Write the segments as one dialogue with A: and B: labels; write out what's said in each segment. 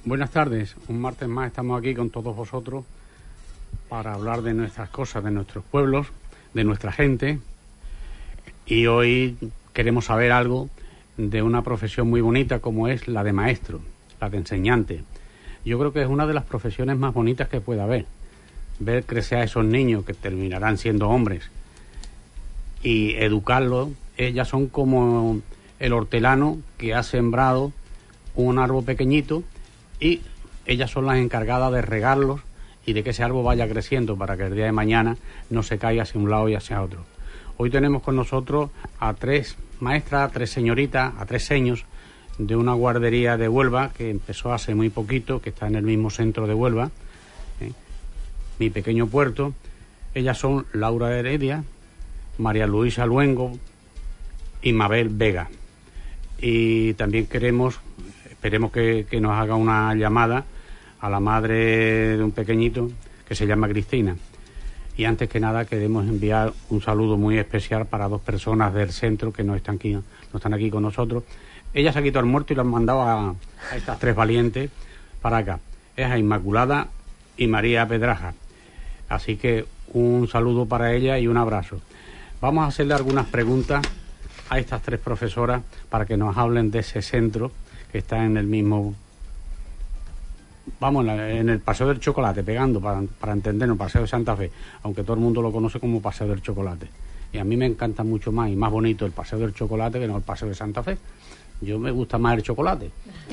A: Buenas tardes, un martes más estamos aquí con todos vosotros para hablar de nuestras cosas, de nuestros pueblos, de nuestra gente, y hoy queremos saber algo de una profesión muy bonita como es la de maestro, la de enseñante. Yo creo que es una de las profesiones más bonitas que puede haber, ver crecer a esos niños que terminarán siendo hombres y educarlos. Ellas son como el hortelano que ha sembrado un árbol pequeñito y ellas son las encargadas de regarlos y de que ese árbol vaya creciendo para que el día de mañana no se caiga hacia un lado y hacia otro. Hoy tenemos con nosotros a 3 maestras, a 3 señoritas, a 3 seños de una guardería de Huelva que empezó hace muy poquito, que está en el mismo centro de Huelva, Mi Pequeño Puerto. Ellas son Laura Heredia, María Luisa Luengo y Mabel Vega. Y también esperemos que nos haga una llamada a la madre de un pequeñito que se llama Cristina. Y antes que nada queremos enviar un saludo muy especial para 2 personas del centro que no están aquí con nosotros. Ella se ha quitado el muerto y lo han mandado a estas 3 valientes para acá. Es a Inmaculada y María Pedraja. Así que un saludo para ella y un abrazo. Vamos a hacerle algunas preguntas a estas 3 profesoras para que nos hablen de ese centro que está en el mismo... Vamos, en el Paseo del Chocolate, pegando, para entendernos, Paseo de Santa Fe, aunque todo el mundo lo conoce como Paseo del Chocolate. Y a mí me encanta mucho más y más bonito el Paseo del Chocolate que no el Paseo de Santa Fe. Yo me gusta más el chocolate.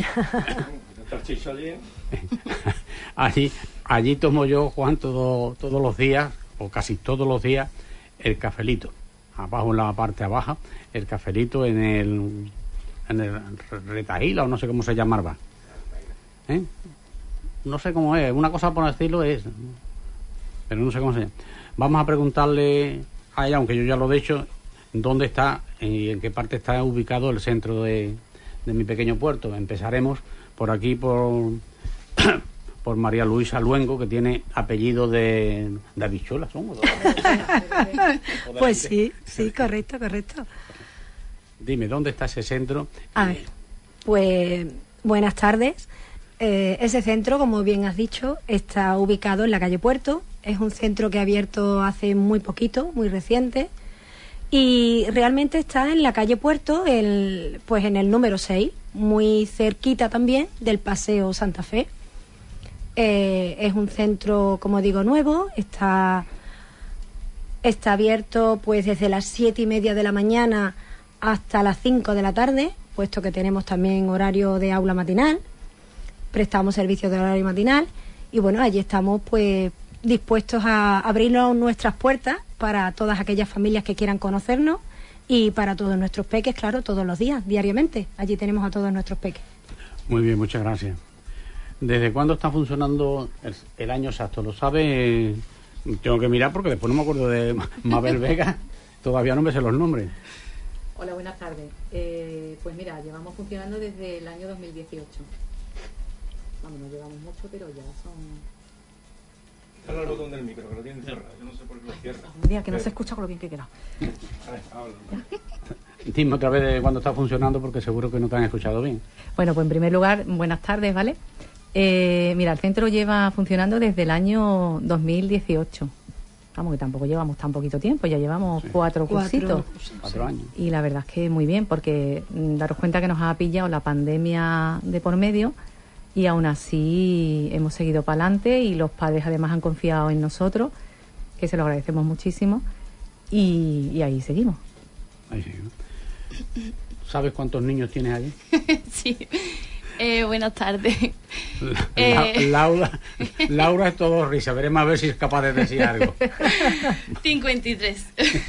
A: allí tomo yo, Juan, todos los días, o casi todos los días, el cafelito. Abajo, en la parte abajo, el cafelito en el Retahíla, o no sé cómo se llamaba. No sé cómo es, una cosa por decirlo es, pero no sé cómo se llama. Vamos a preguntarle a ella, aunque yo ya lo he dicho, dónde está y en qué parte está ubicado el centro de Mi Pequeño Puerto. Empezaremos por aquí, por María Luisa Luengo, que tiene apellido de habichuelas, ¿somos?
B: Pues sí, correcto.
A: Dime, ¿dónde está ese centro?
B: A ver, pues buenas tardes. Ese centro, como bien has dicho, está ubicado en la calle Puerto. Es un centro que ha abierto hace muy poquito, muy reciente, y realmente está en la calle Puerto, pues en el número 6, muy cerquita también del Paseo Santa Fe. Es un centro, como digo, nuevo. Está abierto pues desde las 7:30 de la mañana hasta las 5 de la tarde, puesto que tenemos también horario de aula matinal. Prestamos servicios de horario matinal y bueno, allí estamos pues dispuestos a abrirnos nuestras puertas para todas aquellas familias que quieran conocernos y para todos nuestros peques, claro, todos los días, diariamente. Allí tenemos a todos nuestros peques.
A: Muy bien, muchas gracias. ¿Desde cuándo está funcionando el año exacto? ¿Lo sabe? Tengo que mirar porque después no me acuerdo de Mabel Vega. Todavía no me sé los nombres.
C: Hola, buenas tardes. Pues mira, llevamos funcionando desde el año 2018. Vamos, no llevamos mucho, pero ya son...
D: Dale al botón del micro, que lo tienen cerrado. Yo no sé por qué lo cierra.
C: Un día que no se escucha con lo bien que queda.
A: Dime otra vez de cuándo está funcionando, porque seguro que no te han escuchado bien.
C: Bueno, pues en primer lugar, buenas tardes, ¿vale? Mira, el centro lleva funcionando desde el año 2018. Vamos, que tampoco llevamos tan poquito tiempo, ya llevamos 4 cursitos.
A: 4 años.
C: Y la verdad es que muy bien, porque daros cuenta que nos ha pillado la pandemia de por medio y aún así hemos seguido para adelante y los padres además han confiado en nosotros, que se lo agradecemos muchísimo, y ahí seguimos.
A: Ahí seguimos. ¿Sabes cuántos niños tienes allí?
E: Sí. Buenas tardes.
A: Laura es todo risa. Veremos a ver si es capaz de decir algo.
E: 53.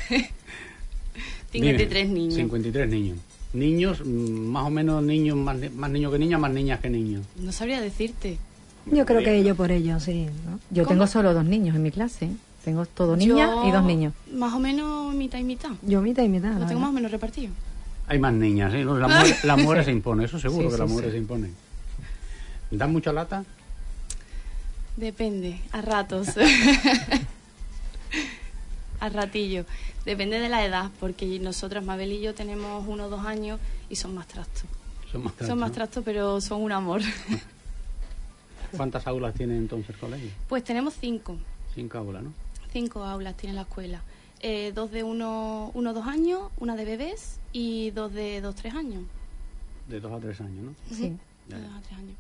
E: 53 niños.
A: 53 niños. Niños, más o menos niños, más niños que niñas, más niñas que niños.
E: No sabría decirte.
B: Yo creo que ello por ello, sí, ¿no?
C: Yo tengo solo 2 niños en mi clase. Tengo todo niñas y 2 niños.
E: Más o menos mitad y mitad.
B: Yo mitad y mitad.
E: Lo tengo más o menos repartido.
A: Hay más niñas, ¿sí? La mujer se impone, eso seguro, que la mujer se impone. ¿Dan mucha lata?
E: Depende, a ratos. A ratillo. Depende de la edad, porque nosotras, Mabel y yo, tenemos 1 o 2 años y son más trastos. Son más trastos, pero son un amor.
A: ¿Cuántas aulas tiene entonces el colegio?
E: Pues tenemos 5.
A: 5 aulas, ¿no?
E: 5 aulas tiene la escuela. 2 de 2 años, una de bebés y 2 de 3 años.
A: De 2 a 3 años, ¿no?
C: Sí.
A: Ya,
E: De
A: ya.
E: 2 a 3 años.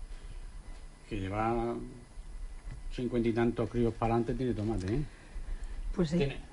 A: Que lleva 50 y tantos críos para adelante tiene tomate, ¿eh?
B: Pues sí.
A: Tiene-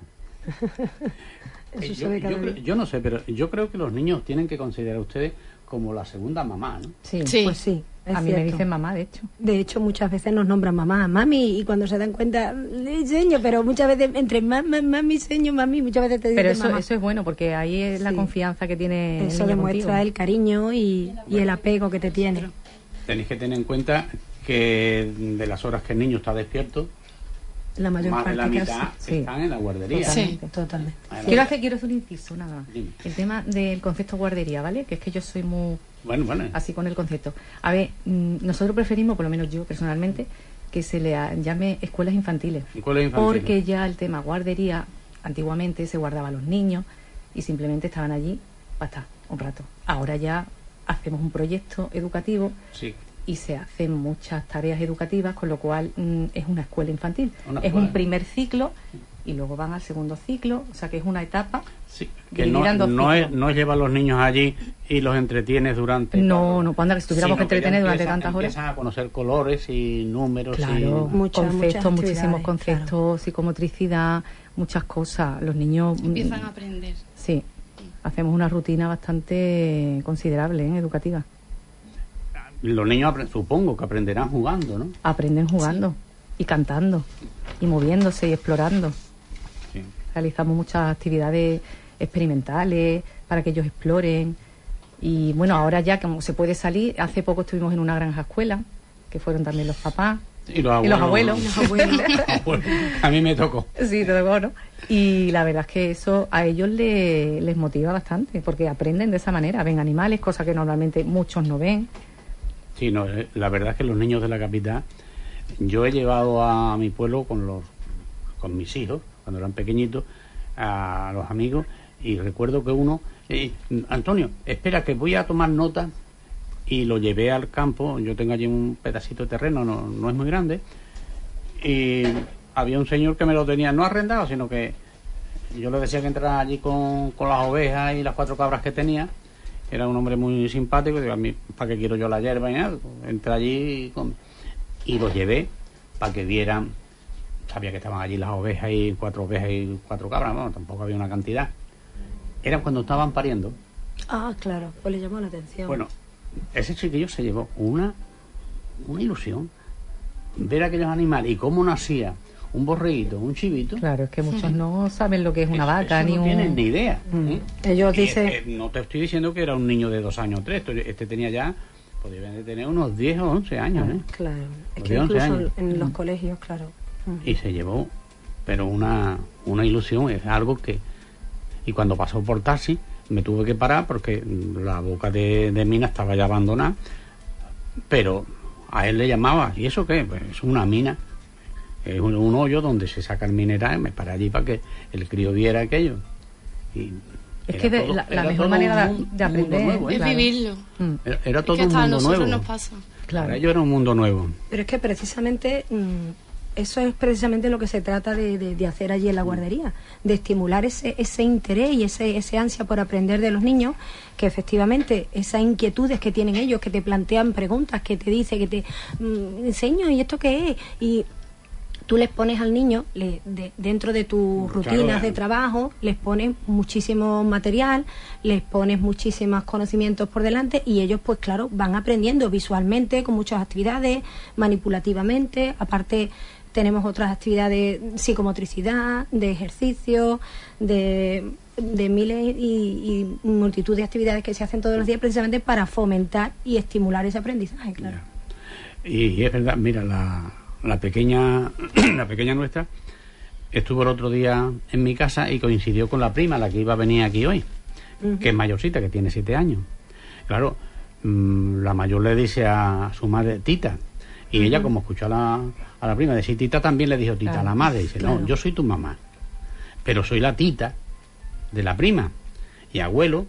B: Eso se ve cada día.
A: yo no sé, pero yo creo que los niños tienen que considerar a ustedes como la segunda mamá, ¿no?
C: Sí.
E: Sí.
B: Pues sí, es
C: A mí me
B: cierto.
C: dicen mamá, de hecho.
B: De hecho, muchas veces nos nombran mamá, mami, y cuando se dan cuenta, le seño, pero muchas veces entre mamá, mami, seño, mami, muchas veces te dicen
C: Pero eso,
B: mamá.
C: eso es bueno, porque ahí es la
B: Sí.
C: confianza que tiene el
B: Eso
C: niño
B: demuestra
C: contigo.
B: el cariño y el apego que te tiene.
A: Tenéis que tener en cuenta que de las horas que el niño está despierto,
B: La mayor
A: más de
B: parte
A: la
B: casi.
A: mitad
C: Sí.
A: están en la guardería.
E: Sí.
B: Totalmente.
A: Bueno,
C: Quiero hacer un inciso, nada.
A: Dime.
C: El tema del concepto guardería, ¿vale? Que es que yo soy muy
A: bueno.
C: así con el concepto. A ver, nosotros preferimos, por lo menos yo personalmente, que se le llame escuelas infantiles.
A: Escuelas infantiles.
C: Porque ya el tema guardería, antiguamente se guardaba a los niños y simplemente estaban allí para estar un rato. Ahora ya hacemos un proyecto educativo
A: Sí.
C: y se hacen muchas tareas educativas, con lo cual es una escuela infantil.
A: Una
C: Es
A: escuela.
C: un primer ciclo y luego van al segundo ciclo, o sea que es una etapa.
A: Sí, que
C: Dividida en dos
A: no
C: ciclos.
A: no lleva a los niños allí y los entretienes durante...
C: No, no, cuando si tuviéramos
A: sino
C: que entretener
A: ya
C: durante
A: empiezan-
C: tantas horas.
A: Empiezan a conocer colores y números
C: Claro,
A: y...
B: Muchas
C: conceptos, muchísimos
B: actividades,
C: conceptos, psicomotricidad, muchas cosas. Los niños
E: Empiezan a aprender.
C: sí, hacemos una rutina bastante considerable, educativa.
A: Los niños supongo que aprenderán jugando, ¿no?
C: Aprenden jugando y cantando y moviéndose y explorando.
A: Sí.
C: Realizamos muchas actividades experimentales para que ellos exploren. Y bueno, ahora ya como se puede salir, hace poco estuvimos en una granja escuela, que fueron también los papás
A: Y los
C: y los abuelos.
A: Bueno, a mí me tocó.
C: Sí, te tocó, ¿no? Y la verdad es que eso a ellos les motiva bastante, porque aprenden de esa manera, ven animales, cosas que normalmente muchos no ven.
A: Sí, no, la verdad es que los niños de la capital, yo he llevado a mi pueblo con mis hijos, cuando eran pequeñitos, a los amigos, y recuerdo que uno, Antonio, espera que voy a tomar nota, y lo llevé al campo. Yo tengo allí un pedacito de terreno, no es muy grande, y había un señor que me lo tenía no arrendado, sino que yo le decía que entrara allí con las ovejas y las 4 cabras que tenía. Era un hombre muy simpático, digo, a mí, ¿para qué quiero yo la hierba y nada? Entré allí y los llevé para que vieran. Sabía que estaban allí las ovejas y 4 ovejas y 4 cabras, bueno, tampoco había una cantidad. Era cuando estaban pariendo.
B: Ah, claro, pues le llamó la atención.
A: Bueno, ese chiquillo se llevó una ilusión. Ver aquellos animales y cómo nacía un borreguito, un chivito.
C: Claro, es que muchos no saben lo que es una vaca
A: Eso
C: ni
A: no
C: un...
A: tienen ni idea. ¿eh?
B: Ellos
A: Y,
B: dicen...
A: no te estoy diciendo que era un niño de 2 años o 3, este tenía ya, podía de tener unos 10 o 11 años, ¿eh?
B: Claro, es
A: Los
B: que
A: de 11
B: incluso
A: años.
B: en los colegios, claro.
A: Y se llevó, pero una ilusión, es algo que... Y cuando pasó por taxi, me tuve que parar porque la boca de mina estaba ya abandonada, pero a él le llamaba, ¿y eso qué? Pues es una mina, es un hoyo donde se saca el mineral. Me paré allí para que el crío viera aquello. Y
C: Es
A: era
C: que
A: todo-
C: la
A: era
C: mejor
A: todo
C: manera
A: un
C: de
A: mundo
C: aprender
A: nuevo, ¿eh?
E: Es
C: claro.
E: vivirlo.
A: Era
E: Es
A: todo
E: que
A: un
E: hasta a
A: mundo
E: nosotros
A: nuevo.
E: nos pasa.
C: Claro.
A: Para ellos era un mundo nuevo.
B: Pero es que precisamente eso es precisamente lo que se trata de hacer allí en la guardería, de estimular ese interés y ese ansia por aprender de los niños, que efectivamente esas inquietudes que tienen ellos, que te plantean preguntas, que te dice, que te enseño, ¿y esto qué es? Y tú les pones al niño, dentro de tus rutinas
A: Claro.
B: de trabajo, les pones muchísimo material, les pones muchísimos conocimientos por delante y ellos, pues claro, van aprendiendo visualmente, con muchas actividades, manipulativamente. Aparte, tenemos otras actividades, psicomotricidad, de ejercicio, de miles y multitud de actividades que se hacen todos los días precisamente para fomentar y estimular ese aprendizaje, claro.
A: Ya. Y es verdad, mira, la pequeña la pequeña nuestra estuvo el otro día en mi casa y coincidió con la prima, la que iba a venir aquí hoy, que es mayorcita, que tiene 7 años. Claro, la mayor le dice a su madre tita, y ella, como escuchó a la prima decir tita, también le dijo tita a la madre. Dice,
B: Claro.
A: no, yo soy tu mamá, pero soy la tita de la prima, y abuelo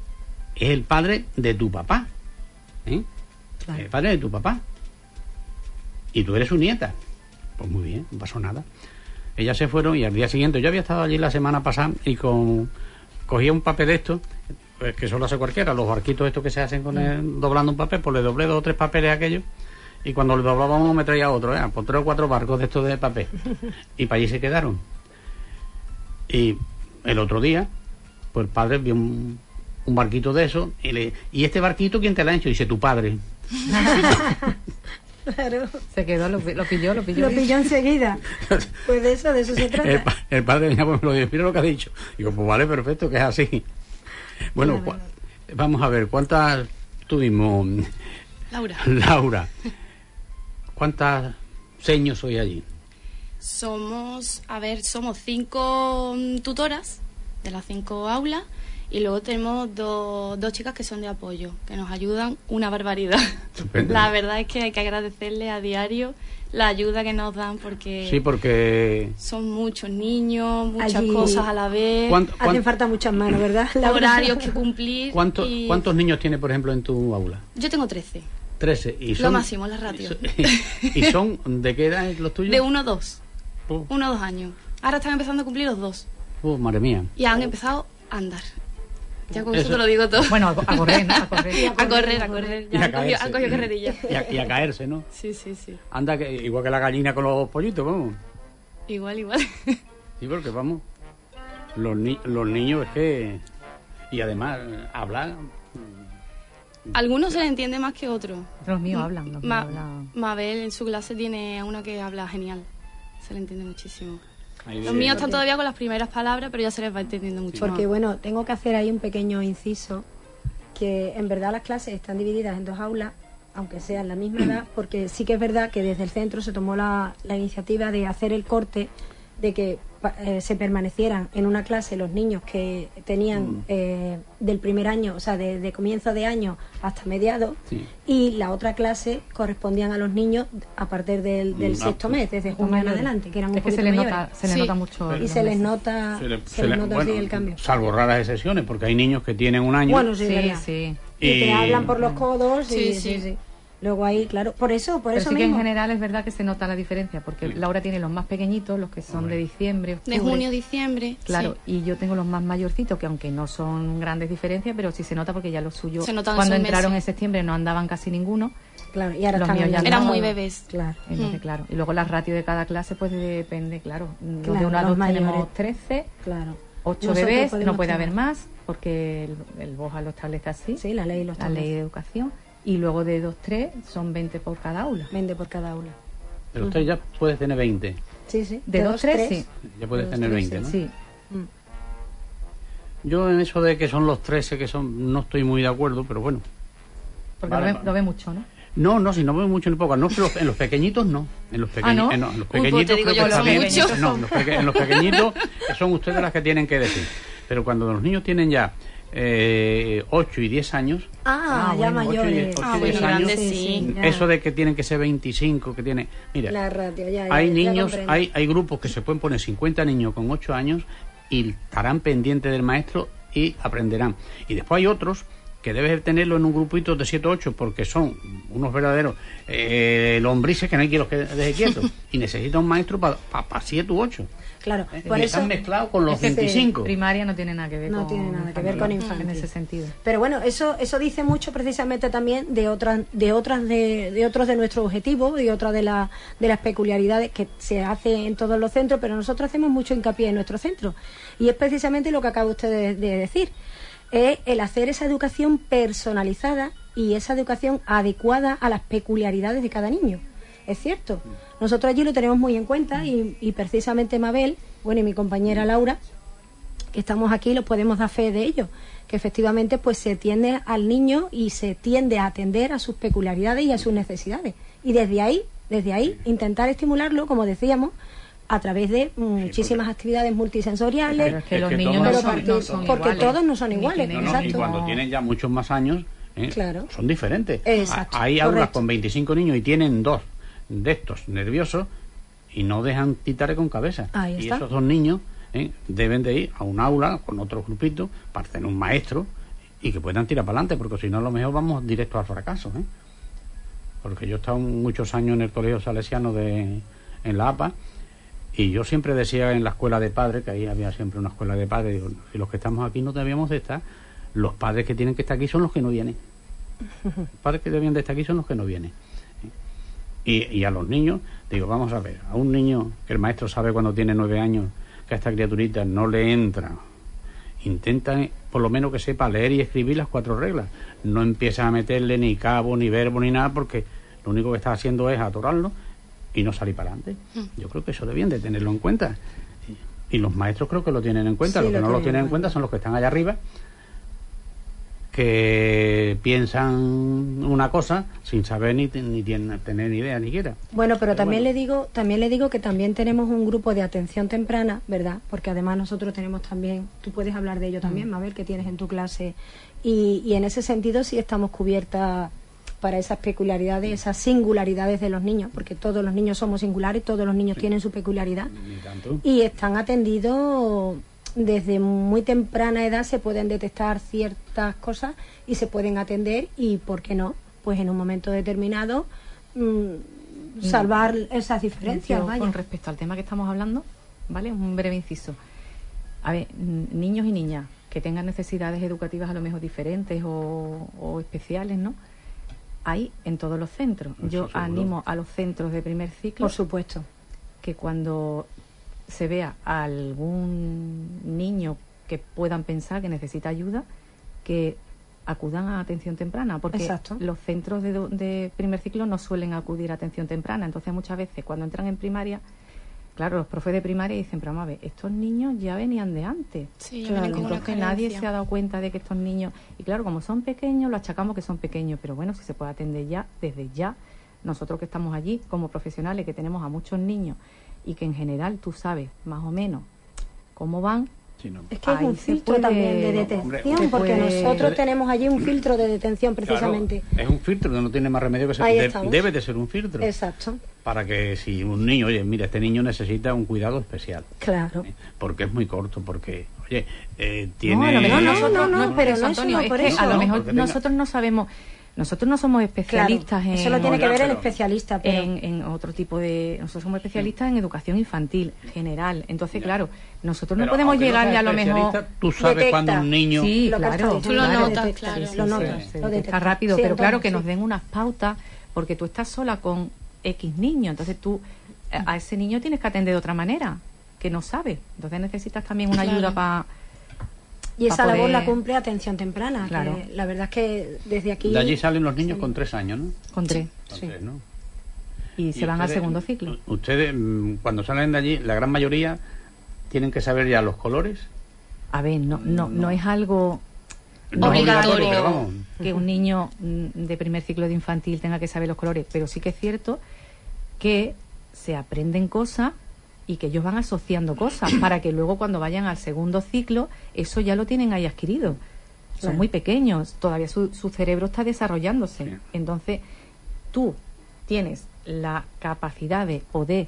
A: es el padre de tu papá, ¿eh?
B: Claro.
A: El padre de tu papá. ¿y tú eres su nieta? Pues muy bien, no pasó nada. Ellas se fueron y al día siguiente, yo había estado allí la semana pasada y cogía un papel de estos, que solo hace cualquiera, los barquitos estos que se hacen con doblando un papel, pues le doblé 2 o 3 papeles a aquellos, y cuando le doblaba uno me traía otro, por 3 o 4 barcos de estos de papel, y para allí se quedaron. Y el otro día, pues el padre vio un barquito de esos, ¿y este barquito quién te lo ha hecho? Dice, tu padre.
B: Claro.
C: Se quedó, lo pilló.
B: Lo pilló enseguida. Pues de eso se trata.
A: El padre venía, pues me lo dijo, mira lo que ha dicho. Digo, pues vale, perfecto, que es así. Bueno, vamos a ver, ¿cuántas tuvimos? Laura, ¿cuántas seños soy allí?
E: Somos 5 tutoras de las 5 aulas. Y luego tenemos dos chicas que son de apoyo, que nos ayudan una barbaridad. Estupendo. La verdad es que hay que agradecerle a diario la ayuda que nos dan, porque son muchos niños, muchas cosas a la vez.
B: Hacen falta muchas manos, ¿verdad?
E: Horarios que cumplir.
A: ¿Cuántos niños tienes, por ejemplo, en tu aula?
E: Yo tengo 13.
A: 13. ¿Y son,
E: lo máximo, la ratio.
A: ¿Y son de qué edad los tuyos?
E: De 1 a 2. 1 a 2 años. Ahora están empezando a cumplir los 2.
A: Madre mía.
E: Y han empezado a andar. Ya con eso te lo digo todo.
C: Bueno, a correr, ¿no? A
E: correr. Ya han cogido carrerilla.
A: Y a caerse, ¿no?
E: Sí.
A: Anda, igual que la gallina con los pollitos, vamos.
E: Igual.
A: Sí, porque vamos, los niños es que... Y además, hablar...
E: Algunos se les entiende más que otros.
C: Los míos hablan.
E: Mabel en su clase tiene a una que habla genial. Se le entiende muchísimo. Los míos están todavía con las primeras palabras, pero ya se les va entendiendo mucho.
B: Porque bueno, tengo que hacer ahí un pequeño inciso, que en verdad las clases están divididas en 2 aulas, aunque sean la misma edad, porque sí que es verdad que desde el centro se tomó la iniciativa de hacer el corte, de que se permanecieran en una clase los niños que tenían del primer año, o sea, de comienzo de año hasta mediados, y la otra clase correspondían a los niños a partir del sexto mes, desde junio en adelante, que eran un poquito mayores.
C: Se les nota mucho.
B: Y se les nota así el cambio.
A: Salvo raras excepciones, porque hay niños que tienen 1 año.
B: Bueno, sí. Y te hablan por los codos. Sí. Luego ahí, claro, por eso
C: Pero sí
B: mismo.
C: que en general es verdad que se nota la diferencia, porque Laura tiene los más pequeñitos, los que son de diciembre, octubre.
E: De junio, diciembre.
C: Claro, y yo tengo los más mayorcitos, que aunque no son grandes diferencias, pero sí se nota porque ya los suyos, cuando entraron en septiembre no andaban casi ninguno.
B: Claro, y ahora
C: los míos ya
E: eran muy bebés.
C: Claro. Entonces, claro. Y luego la ratio de cada clase, pues depende, claro. De 1 a 2 tenemos 13, 8 bebés, no puede haber más, porque el BOJA lo establece así.
B: Sí, la ley lo establece.
C: La ley de educación. Y luego de 2-3 son 20 por cada aula.
B: 20 por cada aula.
A: Pero usted ya puede tener 20.
B: Sí.
C: De 2-3, sí.
A: Ya puede tener 20, ¿no?
C: Sí.
A: Yo en eso de que son los 13, no estoy muy de acuerdo, pero bueno.
C: Porque lo ve mucho, ¿no?
A: No, si no veo mucho ni poco. No, pero en los pequeñitos no. En los pequeñitos,
C: ¿no?
A: En los pequeñitos creo que está bien. No, en los pequeñitos son ustedes las que tienen que decir. Pero cuando los niños tienen ya 8 y 10 años.
B: Ya mayores.
A: 8 y 10 años. Sí, eso de que tienen que ser 25, que tiene. Mira,
B: la ratio,
A: hay niños, hay grupos que se pueden poner 50 niños con 8 años y estarán pendientes del maestro y aprenderán. Y después hay otros que debes tenerlo en un grupito de 7 o 8 porque son unos verdaderos lombrices que no hay que los que deje quietos y necesita un maestro para 7 u 8.
B: Claro,
A: por eso están mezclados con los 25.
C: Primaria no tiene nada que ver
B: con infantil
C: en ese sentido.
B: Pero bueno, eso dice mucho precisamente también de otros de nuestros objetivos y otras de las peculiaridades que se hace en todos los centros, pero nosotros hacemos mucho hincapié en nuestro centro y es precisamente lo que acaba usted de decir, es el hacer esa educación personalizada y esa educación adecuada a las peculiaridades de cada niño. Es cierto, nosotros allí lo tenemos muy en cuenta y precisamente Mabel, y mi compañera Laura, que estamos aquí, los podemos dar fe de ello, que efectivamente pues se atiende al niño y se tiende a atender a sus peculiaridades y a sus necesidades. Y desde ahí intentar estimularlo, como decíamos, a través de muchísimas actividades multisensoriales.
C: Pero es que los niños no son
B: porque
C: iguales.
B: Todos no son iguales.
A: Y cuando tienen ya muchos más años, son diferentes.
B: Exacto,
A: hay aulas con 25 niños y tienen 2 de estos nerviosos y no dejan titare con cabeza. Y esos 2 niños deben de ir a un aula con otro grupito para tener un maestro y que puedan tirar para adelante, porque si no a lo mejor vamos directo al fracaso. porque yo he estado muchos años en el Colegio Salesiano en la APA, y yo siempre decía en la escuela de padres, que ahí había siempre una escuela de padres, digo, si los que estamos aquí no debíamos de estar, los padres que tienen que estar aquí son los que no vienen. Los padres que debían de estar aquí son los que no vienen. Y a los niños, digo, vamos a ver, a un niño que el maestro sabe cuando tiene 9 años que a esta criaturita no le entra, intenta por lo menos que sepa leer y escribir las 4 reglas. No empieza a meterle ni cabo, ni verbo, ni nada, porque lo único que está haciendo es atorarlo y no salir para adelante. Yo creo que eso debían de tenerlo en cuenta. Y los maestros creo que lo tienen en cuenta.
B: Sí,
A: los que no lo tienen en cuenta son los que están allá arriba, que piensan una cosa sin saber ni tener ni idea ni siquiera.
B: Bueno, pero también le digo que también tenemos un grupo de atención temprana, ¿verdad? Porque además nosotros tenemos también, tú puedes hablar de ello también, Mabel, que tienes en tu clase, y en ese sentido sí estamos cubiertas para esas peculiaridades, esas singularidades de los niños, porque todos los niños somos singulares, todos los niños tienen su peculiaridad,
A: Ni tanto.
B: y están atendidos. Desde muy temprana edad se pueden detectar ciertas cosas y se pueden atender, y ¿por qué no? Pues en un momento determinado salvar esas diferencias.
C: Yo,
B: vaya.
C: con respecto al tema que estamos hablando, ¿vale? Un breve inciso. A ver, niños y niñas que tengan necesidades educativas a lo mejor diferentes o especiales, ¿no? Hay en todos los centros.
A: Eso
C: Yo
A: seguro.
C: animo a los centros de primer ciclo
B: Por supuesto.
C: que cuando se vea a algún niño que puedan pensar que necesita ayuda, que acudan a atención temprana, porque
B: Exacto.
C: los centros de primer ciclo no suelen acudir a atención temprana. Entonces muchas veces cuando entran en primaria, claro, los profes de primaria dicen, pero vamos a ver, estos niños ya venían de antes.
E: Sí, ya
B: Claro,
E: vienen con una
C: Entonces nadie
E: carencia.
C: se ha dado cuenta de que estos niños, y claro, como son pequeños, lo achacamos que son pequeños, pero bueno, si se puede atender ya, desde ya, nosotros que estamos allí como profesionales, que tenemos a muchos niños y que en general tú sabes más o menos cómo van.
A: Sí, no.
B: Es que es
C: Ahí
B: un
C: se
B: filtro
C: puede-
B: también de
A: Hombre,
B: detención,
C: se
B: porque
C: puede-
B: nosotros tenemos allí un filtro de detención precisamente.
A: Claro, es un filtro que no tiene más remedio que ser.
B: Ahí estamos.
A: Debe de ser un filtro.
B: Exacto,
A: Para que si un niño, oye, mira, este niño necesita un cuidado especial.
B: claro.
A: Porque es muy corto, porque, oye,
C: No,
A: tiene...
C: a lo mejor
B: No,
C: nosotros,
B: no,
C: no es por
B: pero
C: eso,
B: no es
C: Antonio,
B: solo por
C: es que
B: eso.
C: a lo
A: No,
C: mejor
A: porque tenga-
C: nosotros no sabemos, nosotros no somos
B: Claro,
C: especialistas
B: eso lo tiene
A: No,
B: que ver el
A: pero-
B: especialista, pero
C: en otro tipo de... Nosotros somos especialistas en educación infantil, general. Entonces, claro, nosotros no
A: Pero
C: podemos
A: aunque
C: llegarle
A: seas
C: a lo mejor...
A: especialista, tú sabes
B: Detecta.
A: cuando un niño...
C: Sí,
B: lo que
C: claro.
B: está diciendo,
E: Tú lo
B: claro,
E: notas,
B: detecta,
E: claro.
B: lo
A: Sí,
B: notas,
A: sí.
C: Se
B: lo
C: detecta
B: detecta.
C: rápido,
B: Sí,
C: pero claro,
B: entonces,
C: que
B: sí.
C: nos den unas pautas, porque tú estás sola con X niño, entonces tú a ese niño tienes que atender de otra manera, que no sabe. Entonces necesitas también una
E: Claro.
C: ayuda para...
B: Y esa
C: para
B: labor
C: poder-
B: la cumple atención temprana.
C: Claro.
B: Que la verdad es que desde aquí...
A: De allí salen los niños con 3 años, ¿no?
C: Con 3.
A: Con
B: Sí.
A: 3, ¿no?
C: Y se van al segundo ciclo.
A: Ustedes, cuando salen de allí, la gran mayoría tienen que saber ya los colores.
C: A ver, no es algo...
A: No es
E: Obligatorio.
A: pero vamos.
C: que un niño de primer ciclo de infantil tenga que saber los colores, pero sí que es cierto que se aprenden cosas y que ellos van asociando cosas para que luego cuando vayan al segundo ciclo eso ya lo tienen ahí adquirido. Son
B: Claro.
C: muy pequeños, todavía su cerebro está desarrollándose.
A: Sí.
C: Entonces, tú tienes la capacidad de poder,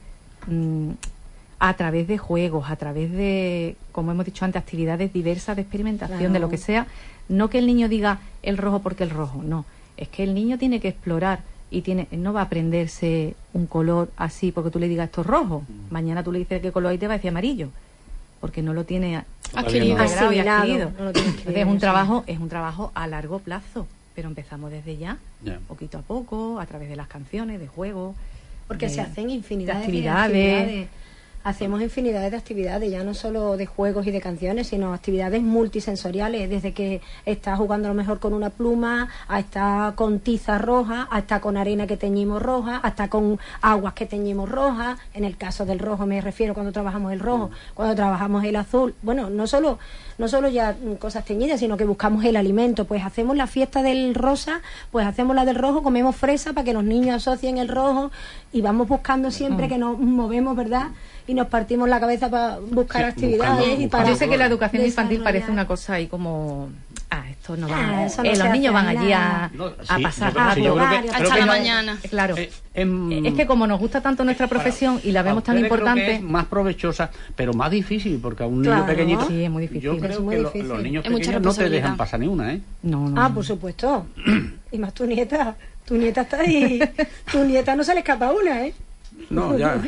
C: a través de juegos, a través de, como hemos dicho antes, actividades diversas de experimentación,
B: Claro.
C: de lo que sea, no que el niño diga el rojo porque el rojo, no. Es que el niño tiene que explorar y no va a aprenderse un color así porque tú le digas esto es rojo. Mañana tú le dices qué color y te va a decir amarillo, porque no lo tiene
E: Adquirido.
C: integrado y
B: Asimilado,
C: adquirido.
B: no lo tiene
C: Entonces
B: adquirido,
C: es un trabajo a largo plazo, pero empezamos desde ya,
A: Ya.
C: poquito a poco, a través de las canciones, de juegos.
B: Porque
C: de-
B: se hacen infinidades
C: de actividades.
B: Hacemos infinidades de actividades, ya no solo de juegos y de canciones, sino actividades multisensoriales, desde que está jugando a lo mejor con una pluma, a estar con tiza roja, a estar con arena que teñimos roja, a estar con aguas que teñimos roja. En el caso del rojo me refiero cuando trabajamos el rojo, cuando trabajamos el azul. Bueno, no solo ya cosas teñidas, sino que buscamos el alimento. Pues hacemos la fiesta del rosa, pues hacemos la del rojo, comemos fresa para que los niños asocien el rojo y vamos buscando siempre que nos movemos, ¿verdad? Y nos partimos la cabeza para buscar
A: Sí,
B: actividades
A: buscando-
B: y para
C: Yo sé que la educación infantil
B: desarrollar.
C: parece una cosa ahí como... esto no va...
B: Eso no se
C: los niños
B: hace
C: van allí a,
B: nada.
A: No,
C: a
A: sí,
C: pasar
A: yo creo- sí, yo
C: rato.
A: creo que-
B: Hasta
A: creo que
E: la
A: no-
E: mañana.
C: Claro.
A: em,
C: Es que como nos gusta tanto nuestra profesión y la vemos tan
A: ustedes creo que
C: importante...
A: es más provechosa, pero más difícil, porque a un niño
B: Claro.
A: pequeñito...
C: Sí, es muy difícil.
A: Yo
C: Es
A: creo
B: muy
A: que
B: difícil.
A: los niños
E: Es mucha
A: pequeños no te dejan
E: responsabilidad.
A: pasar ni una, ¿eh?
C: No, no.
B: Ah, por supuesto. Y más tu nieta. Tu nieta está ahí. Tu nieta no se le escapa una, ¿eh?
A: No, ya.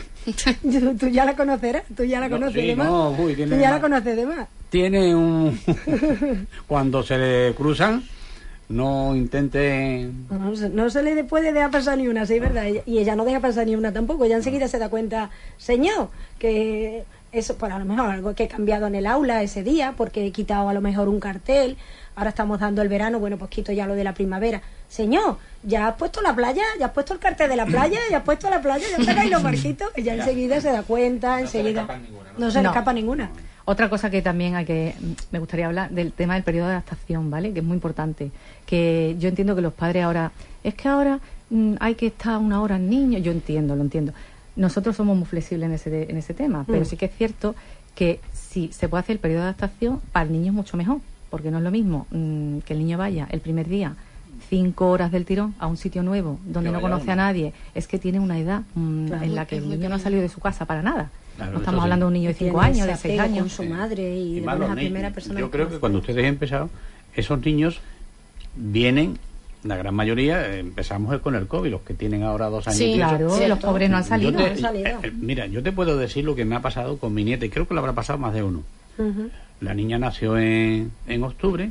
B: Tú ya la conocerás, tú ya la conoces de más.
A: No, uy, tiene
B: Tú ya la
A: más.
B: conoces de más.
A: Tiene un... Cuando se le cruzan, no intente...
B: No se le puede dejar pasar ni una, sí, ¿verdad? Y ella no deja pasar ni una tampoco. Ella enseguida se da cuenta, señor, que eso, pues a lo mejor algo que he cambiado en el aula ese día, porque he quitado a lo mejor un cartel. Ahora estamos dando el verano, bueno, pues quito ya lo de la primavera. Señor, ¿ya has puesto la playa? ¿Ya has puesto el cartel de la playa? ¿Ya has puesto la playa? ¿Ya sacáis los barquitos? Ella enseguida se da cuenta, enseguida... No se le escapa ninguna.
C: Otra cosa que también me gustaría hablar del tema del periodo de adaptación, ¿vale? Que es muy importante. Que yo entiendo que los padres ahora, es que ahora hay que estar una hora al niño. Yo entiendo, lo entiendo. Nosotros somos muy flexibles en ese tema, pero sí que es cierto que si se puede hacer el periodo de adaptación, para el niño es mucho mejor, porque no es lo mismo que el niño vaya el primer día 5 horas del tirón a un sitio nuevo donde no conoce a nadie. Es que tiene una edad en la que el niño no ha salido de su casa para nada.
A: Claro,
C: no estamos hablando de un niño de 5 años, de 6 años.
B: Con su madre y de
A: más
B: la
A: los
B: primera
A: niños.
B: persona.
A: Yo creo que cuando ustedes han empezado, esos niños vienen, la gran mayoría, empezamos con el COVID, los que tienen ahora 2 años.
C: Sí, claro,
B: Sí,
C: los pobres no han salido.
A: Mira, yo te puedo decir lo que me ha pasado con mi nieta, y creo que lo habrá pasado más de uno. La niña nació en octubre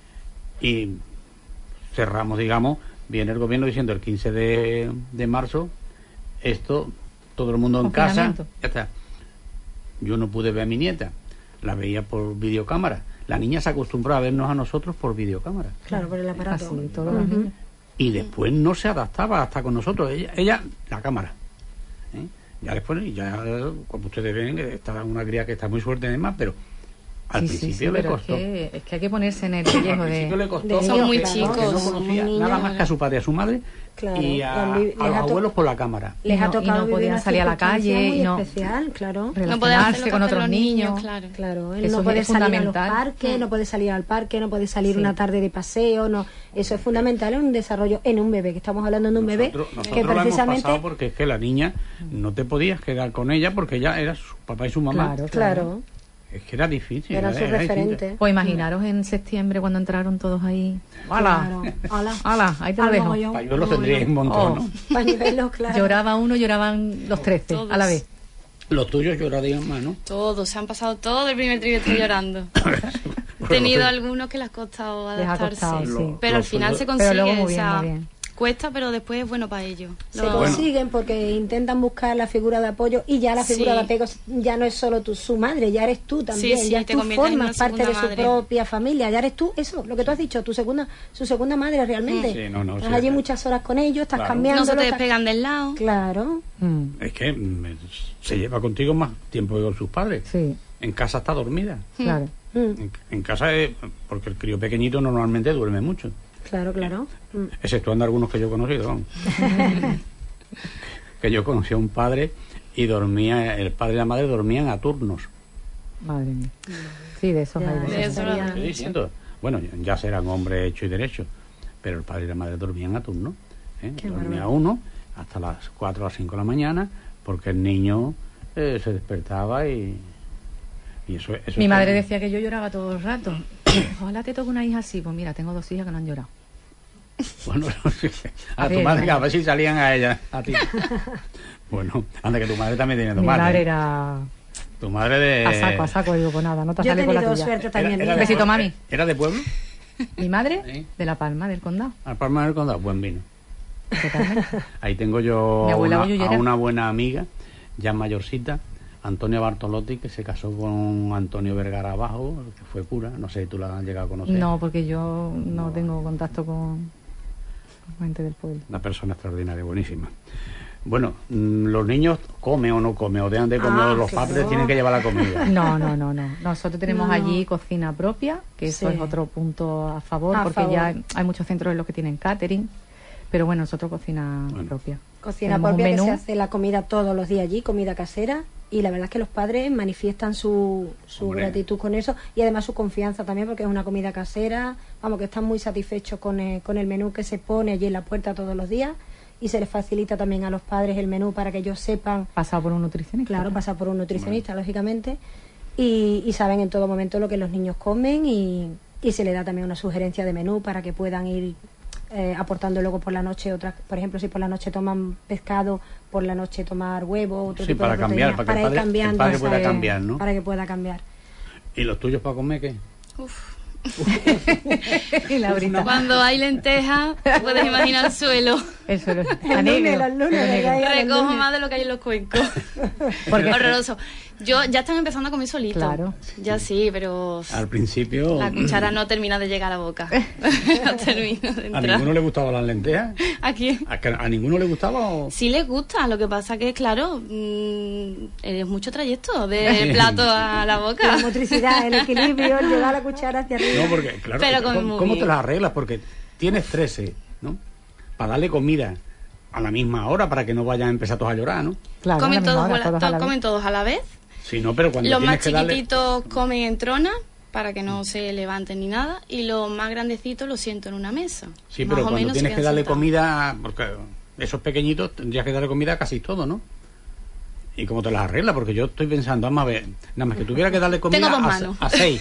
A: y cerramos, digamos, viene el gobierno diciendo el 15 de marzo, esto, todo el mundo en casa, ya está. Yo no pude ver a mi nieta, la veía por videocámara. La niña se acostumbró a vernos a nosotros por videocámara.
B: Claro, por el aparato.
C: Así, todos los niños.
A: Y después no se adaptaba hasta con nosotros. Ella la cámara. Ya después, ya como ustedes ven, está una cría que está muy fuerte además, pero al principio le costó.
C: Es que hay que ponerse en el pellejo
A: Al principio le costó.
E: Son muy
A: que
E: chicos.
A: no conocía nada más que a su padre y a su madre,
B: Claro,
A: y a los abuelos por la cámara.
B: Les ha
C: Y
B: tocado
C: no
B: vivir
C: podían
B: una
C: salir a la
B: circunstancia
C: calle,
B: muy
C: y no
B: especial, claro.
E: No puede hacer
C: relacionarse
E: lo que
C: con
E: hacen
C: otros
E: los
C: niños.
E: claro.
B: Claro, él
C: Eso
B: no puede
C: es
B: salir a los
C: fundamental.
B: parques, no puede salir al parque, no puede salir
C: Sí.
B: una tarde de paseo, no. Eso es fundamental en un desarrollo en un bebé, que estamos hablando de un bebé
A: Nosotros
B: que
A: lo hemos
B: precisamente
A: pasado porque es que la niña no te podías quedar con ella porque ella era su papá y su mamá.
B: claro,
A: Es que era difícil.
B: eran sus
A: era difícil.
B: referentes.
C: Pues imaginaros en septiembre cuando entraron todos ahí. ¡Hala!
B: Claro.
C: ¡Hala! Ahí te lo
B: Al
C: dejo.
B: mogollón.
A: Pañuelos tendríais un montón, ¿no?
B: Pañuelos, claro.
C: Lloraba uno, lloraban los 13
E: Todos.
C: a la vez.
A: Los tuyos llorarían más, ¿no?
E: Todos, se han pasado todo el primer trimestre llorando. He tenido algunos que les ha costado
C: Les ha
E: adaptarse.
C: costado, sí.
E: Pero al
A: Los
E: final
A: suyos-
E: se
C: Pero
E: consigue.
C: luego muy
E: o
C: bien,
E: sea,
C: muy bien.
E: cuesta, pero después es bueno para ellos.
B: Se consiguen porque intentan buscar la figura de apoyo y ya la figura
E: Sí.
B: de apego ya no es solo su madre, ya eres tú también,
E: Sí,
B: ya
E: te
B: tú
E: conviertes en una
B: formas parte de
E: segunda
B: su
E: madre.
B: propia familia, ya eres tú, eso, lo que tú has dicho, su segunda madre realmente.
A: Sí, no,
B: Estás
A: sí,
B: allí
A: sí.
B: muchas horas con ellos, estás
A: Claro.
B: cambiando.
E: No se te despegan del lado.
B: Claro,
A: Es que se lleva contigo más tiempo que con sus padres.
C: Sí,
A: En casa está dormida.
C: claro.
A: En casa es... Porque el crío pequeñito normalmente duerme mucho.
B: claro.
A: Exceptuando algunos que yo he conocido, vamos. Que yo conocí a un padre y el padre y la madre dormían a turnos.
C: Madre mía. Sí, de esos
B: Ya,
C: hay.
E: de
C: De esos.
E: eso
B: sería-
A: Estoy diciendo, bueno, ya serán hombres hechos y derechos, pero el padre y la madre dormían a turno.
B: Qué
A: Dormía
B: bárbaro.
A: uno hasta las 4 o las 5 de la mañana, porque el niño se despertaba y eso
C: Mi
A: está
C: madre
A: bien.
C: decía que yo lloraba todo el rato. Ojalá te toque una hija así. Pues mira, tengo 2 hijas que no han llorado.
A: Bueno, a tu
C: ver,
A: madre,
C: no.
A: a ver si salían a ella, a ti. Bueno, anda que tu madre también tiene tu
C: Mi madre
A: madre.
C: era
A: Tu madre de...
C: a saco, digo, pues nada, no te
B: Yo he
C: sale con la
B: tenido
C: tuya.
B: suerte también.
A: Era
C: Un
A: de
C: besito,
A: pueblo.
C: mami.
A: ¿Era de pueblo?
C: Mi madre,
A: Sí.
C: de La Palma, del condado.
A: Al Palma del Condado, buen vino.
C: Totalmente.
A: Ahí tengo yo
C: Mi abuela
A: a
C: bollulera.
A: una buena amiga, ya mayorcita, Antonia Bartolotti, que se casó con Antonio Vergara Abajo, que fue cura. No sé si tú la has llegado a conocer.
C: No, porque yo no tengo contacto con gente del pueblo.
A: Una persona extraordinaria, buenísima. Bueno, los niños comen o no comen, o dejan de comer,
B: Ah,
A: los
B: claro.
A: padres tienen que llevar la comida.
C: No. Nosotros tenemos
B: No.
C: allí cocina propia, que eso
B: Sí.
C: es otro punto a favor,
B: A
C: porque
B: favor.
C: ya hay muchos centros en los que tienen catering, pero bueno, nosotros cocina
A: Bueno.
C: propia.
B: Cocina
C: Tenemos un
B: propia que
C: menú.
B: se hace la comida todos los días allí, comida casera, y la verdad es que los padres manifiestan su
A: Hombre.
B: gratitud con eso y además su confianza también porque es una comida casera, vamos, que están muy satisfechos con el menú que se pone allí en la puerta todos los días y se les facilita también a los padres el menú para que ellos sepan,
C: Pasado por un nutricionista.
B: claro, pasar por un nutricionista, lógicamente, y saben en todo momento lo que los niños comen y se les da también una sugerencia de menú para que puedan ir aportando luego por la noche otras, por ejemplo, si por la noche toman pescado, por la noche tomar huevo, otro
A: Sí,
B: tipo de
A: para cambiar,
B: proteínas,
A: para que el padre- el padre pueda
B: ¿sabes?
A: cambiar, ¿no?
B: Para que pueda cambiar.
A: ¿Y los tuyos para comer qué?
E: Uf.
C: Y Laurita.
E: Cuando hay lentejas, puedes imaginar el suelo.
C: El suelo
B: El
C: está
B: lunes,
C: negro.
B: los lunes,
C: Está negro.
B: ¿verdad?
E: Recojo
B: lunes.
E: más de lo que hay en los cuencos.
C: Porque-
E: Horroroso. Yo ya están empezando a comer solito.
C: Claro.
E: Ya sí, pero
A: Al principio...
E: la cuchara no termina de llegar a la boca. No termina de
A: ¿A
E: entrar.
A: ninguno le gustaban las lentejas?
E: ¿A quién?
A: ¿A ninguno le gustaba o...?
E: Sí les gusta, lo que pasa que, claro, es mucho trayecto del plato a la
B: La
E: boca.
B: motricidad, el equilibrio, el llevar la cuchara hacia arriba.
A: No, porque, claro,
E: Pero come
A: ¿cómo,
E: muy
A: cómo te
E: bien.
A: las arreglas? Porque tienes 13, ¿no? Para darle comida a la misma hora para que no vayan a empezar todos a llorar, ¿no?
C: Claro, a
E: Comen,
C: la misma
E: todos,
C: hora, todos a la vez.
E: comen todos a la vez.
A: Sí, no, pero cuando
E: Los
A: tienes
E: más
A: que darle...
E: chiquititos comen en trona para que no se levanten ni nada, y los más grandecitos los siento en una mesa.
A: Sí,
E: Más
A: pero
E: o
A: cuando
E: menos se
A: tienes que
E: quedan
A: darle
E: sentados.
A: comida... Porque esos pequeñitos tendrías que darle comida a casi todo, ¿no? ¿Y cómo te las arreglas? Porque yo estoy pensando, vamos a ver, nada más que tuviera que darle comida
E: Tengo dos
A: a,
E: manos.
A: a 6.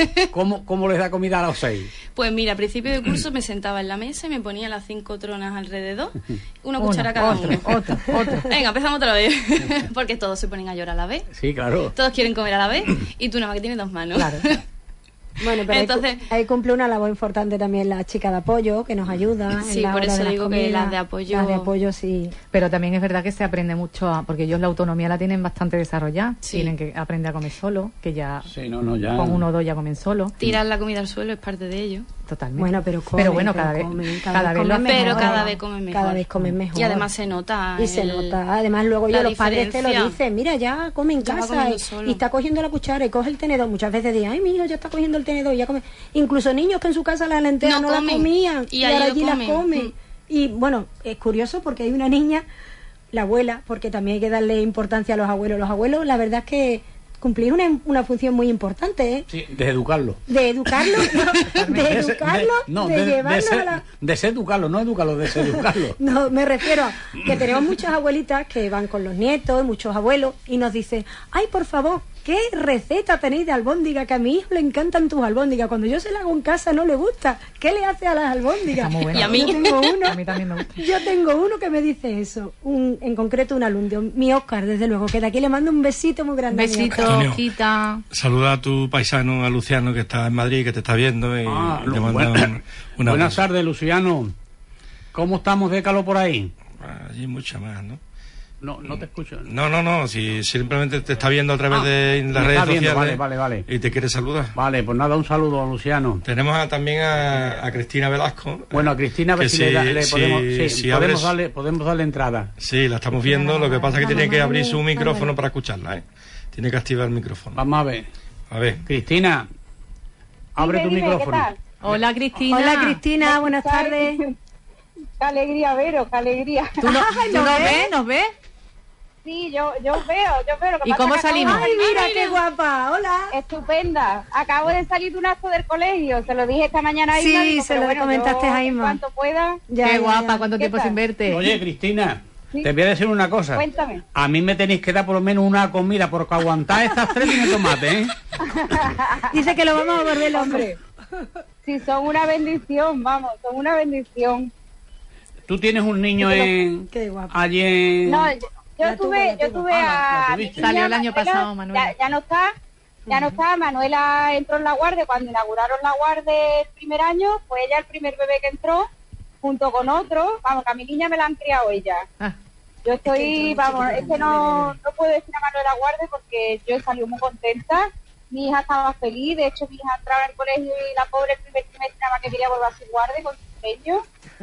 A: ¿Cómo les da comida a los 6?
E: Pues mira, al principio de curso me sentaba en la mesa y me ponía las 5 tronas alrededor, una
C: Uno,
E: cuchara cada
C: otro,
E: uno.
C: otro.
E: Venga, empezamos otra vez. Porque todos se ponen a llorar a la vez,
A: Sí, claro.
E: todos quieren comer a la vez, y tú nada más que tienes 2 manos.
C: Claro.
B: Bueno, pero
E: Entonces-
B: ahí cumple una labor importante también la chica de apoyo, que nos ayuda.
E: Sí,
B: en la
E: por
B: hora
E: eso
B: de las
E: digo que
B: comidas.
E: las de apoyo-
B: Las de apoyo, sí.
C: Pero también es verdad que se aprende mucho, porque ellos la autonomía la tienen bastante desarrollada.
E: Sí.
C: Tienen que aprender a comer solo, que ya
A: Sí, no, ya...
C: con 1 o 2 ya comen solo.
E: Tirar la comida al suelo es parte de ello.
C: Totalmente.
B: Bueno, pero comen,
C: bueno, cada vez,
B: comen,
C: cada vez lo
B: comen
C: hacen
E: Pero
C: mejor.
E: cada vez comen mejor.
B: Cada vez comen mejor.
E: Y además se nota.
B: Y se
E: el-
B: nota. Además, luego
E: la
B: los padres te lo
E: diferencia.
B: dicen. Mira, ya come en
E: Ya va
B: casa
E: comiendo
B: y
E: solo.
B: está cogiendo la cuchara y coge el tenedor. Muchas veces dicen, ay, mi hijo ya está cogiendo el tenedor y ya come. Incluso niños que en su casa las lentejas
E: No
B: no las
E: comen.
B: comían
E: Y
B: ahora
E: ahí lo
B: allí las
E: comen.
B: comen.
E: Mm.
B: Y bueno, es curioso porque hay una niña, la abuela, porque también hay que darle importancia a los abuelos. Los abuelos, la verdad es que cumplir una función muy importante, ¿eh?
A: Sí, de educarlo.
B: De educarlo, no, de educarlo, de llevarlo a la...
A: deseducarlo, no educarlo, deseducarlo.
B: No, me refiero a que tenemos muchas abuelitas que van con los nietos, muchos abuelos, y nos dicen, ay, por favor, ¿qué receta tenéis de albóndiga? Que a mi hijo le encantan tus albóndigas. Cuando yo se la hago en casa no le gusta. ¿Qué le hace a las albóndigas?
C: Está muy bueno.
E: Y a mí.
B: Yo tengo uno,
C: A mí también me gusta.
B: yo tengo uno que me dice eso, en concreto un alumno, mi Óscar, desde luego, que de aquí le mando un besito muy grande. a mi
C: Besito,
B: Óscar.
D: Antonio.
C: Quita.
D: Saluda a tu paisano, a Luciano, que está en Madrid, que te está viendo, y
A: Ah,
D: te manda un
A: buenas
D: abrazo.
A: tardes, Luciano. ¿Cómo estamos de calor por ahí?
D: Allí mucha más, ¿no?
A: No te escucho.
D: No, si simplemente te está viendo a través
A: Ah,
D: de las
A: me
D: redes
A: está viendo,
D: sociales
A: vale.
D: y te quiere saludar.
A: Vale, pues nada, un saludo a Luciano.
D: Tenemos también a Cristina Velasco.
A: Bueno, a Cristina, a ver
D: que
A: si le podemos,
D: abres-
A: podemos darle entrada.
D: Sí, la estamos viendo, lo que pasa es que tiene que abrir su micrófono
B: Vale.
D: para escucharla, ¿eh? Tiene que activar el micrófono.
A: Vamos a ver.
D: A ver.
A: Cristina, abre tu micrófono.
C: Hola, Cristina.
B: Hola, Cristina, buenas tardes.
F: Qué alegría veros, qué alegría.
C: ¿Tú, no, ¿tú nos ves? ¿Nos ves?
F: Sí, yo veo. Lo que
C: ¿Y
F: pasa
C: cómo
F: es que
C: salimos?
F: acabo
B: Ay,
F: de
B: mira
F: salir-
B: qué guapa, hola.
F: Estupenda. Acabo de salir de un acto del colegio. Se lo dije esta mañana a
B: Sí,
F: Isma. digo,
B: se
F: pero
B: lo
F: bueno,
B: comentaste
F: yo,
B: a Isma.
F: En cuanto pueda,
C: Qué guapa, cuánto
F: ¿Qué
C: tiempo
F: tal?
C: sin verte.
A: Oye, Cristina,
F: Sí.
A: te voy a decir una cosa.
F: Cuéntame.
A: A mí me tenéis que dar por lo menos una comida, porque aguantar estas 3 tiene tomate, ¿eh?
B: Dice que lo vamos a volver hombre.
F: si son una bendición, vamos, son una bendición.
A: Tú tienes un niño
B: Qué guapo.
A: allí en...
F: No, yo
B: La tuvo,
F: tuve,
B: la
F: yo
B: tuvo.
F: tuve
A: la
F: a mi
A: tuviste.
F: niña
C: Salió el año
F: Manuela,
C: pasado, Manuela.
F: Ya no está. Manuela entró en la guardia cuando inauguraron la guardia el primer año, fue ella el primer bebé que entró junto con otro. Vamos, que a mi niña me la han criado ella.
C: Ah,
F: Yo estoy, es que no puedo decir a Manuela Guardia porque yo he salido muy contenta. Mi hija estaba feliz, de hecho mi hija entraba al colegio y la pobre el primer trimestre nada más que quería volver a su guardia con su pequeño.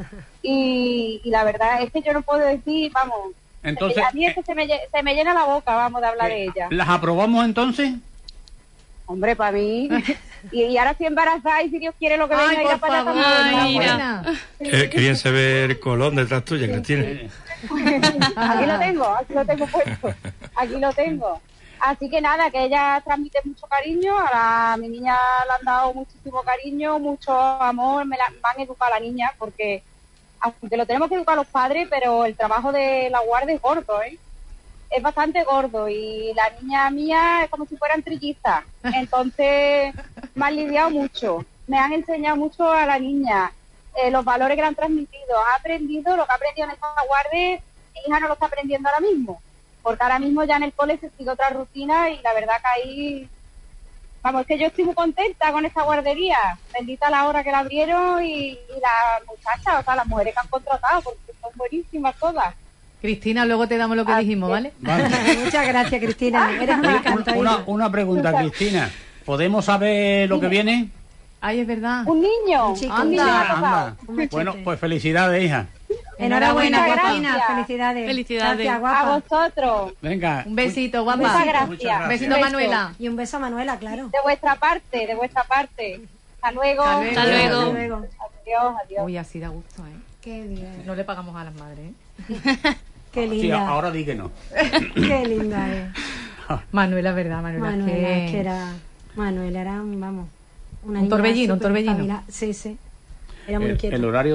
F: Y la verdad es que yo no puedo decir, vamos,
A: Entonces,
F: a mí es que se me llena la boca, vamos, de hablar de ella.
A: ¿las aprobamos entonces?
F: Hombre, para mí. Y ahora estoy embarazada y si Dios quiere lo que
C: Ay,
F: venga irá
C: por
F: para allá
C: favor,
F: también.
E: mira.
C: buena.
D: Qué bien se ve el colón detrás tuya, Cristina.
F: Aquí lo tengo puesto. Aquí lo tengo. Así que nada, que ella transmite mucho cariño. A mi niña le han dado muchísimo cariño, mucho amor. Me han educado a la niña porque, aunque lo tenemos que educar los padres, pero el trabajo de la guardia es gordo, ¿eh? Es bastante gordo y la niña mía es como si fueran trillizas. Entonces me han lidiado mucho. Me han enseñado mucho a la niña. los valores que le han transmitido. Ha aprendido lo que ha aprendido en esta guardia, mi hija no lo está aprendiendo ahora mismo, porque ahora mismo ya en el cole se sigue otra rutina y la verdad que ahí, vamos, es que yo estoy muy contenta con esta guardería, bendita la hora que la abrieron y las muchachas, o sea, las mujeres que han contratado, porque son buenísimas todas.
C: Cristina, luego te damos lo que dijimos, ¿vale?
B: Muchas gracias, Cristina. Eres muy encantadora.
A: Una pregunta, Cristina. ¿Podemos saber lo que viene?
C: Ay, es verdad.
F: Un niño,
B: chico,
F: un niño
B: anda,
F: ha pasado.
A: Anda. Bueno, pues felicidades, hija.
B: Enhorabuena,
F: Muchas
B: Cristina.
F: gracias.
B: Felicidades.
E: Felicidades.
B: Gracias,
F: A
B: guapa.
F: vosotros,
A: Venga.
C: Un besito,
F: muchas
C: guapa.
F: gracias.
C: Un besito,
F: Un beso.
C: Manuela.
B: Y un beso a Manuela, claro.
F: De vuestra parte, de vuestra parte. Hasta luego.
C: Hasta luego.
E: Hasta luego.
B: Hasta luego.
F: Adiós, adiós.
C: Uy, así da gusto, ¿eh?
B: Qué bien.
C: No le pagamos a las madres, ¿eh?
B: Qué
A: Sí,
B: linda.
A: ahora di que no.
B: Qué linda es.
C: Manuela, ¿verdad? Manuela,
B: Manuela, es que era... Manuela era, vamos... Una
C: Un
B: niña
C: torbellino, un
B: súper
C: torbellino.
B: espabilada. Sí, sí. Era muy quieta.
A: El horario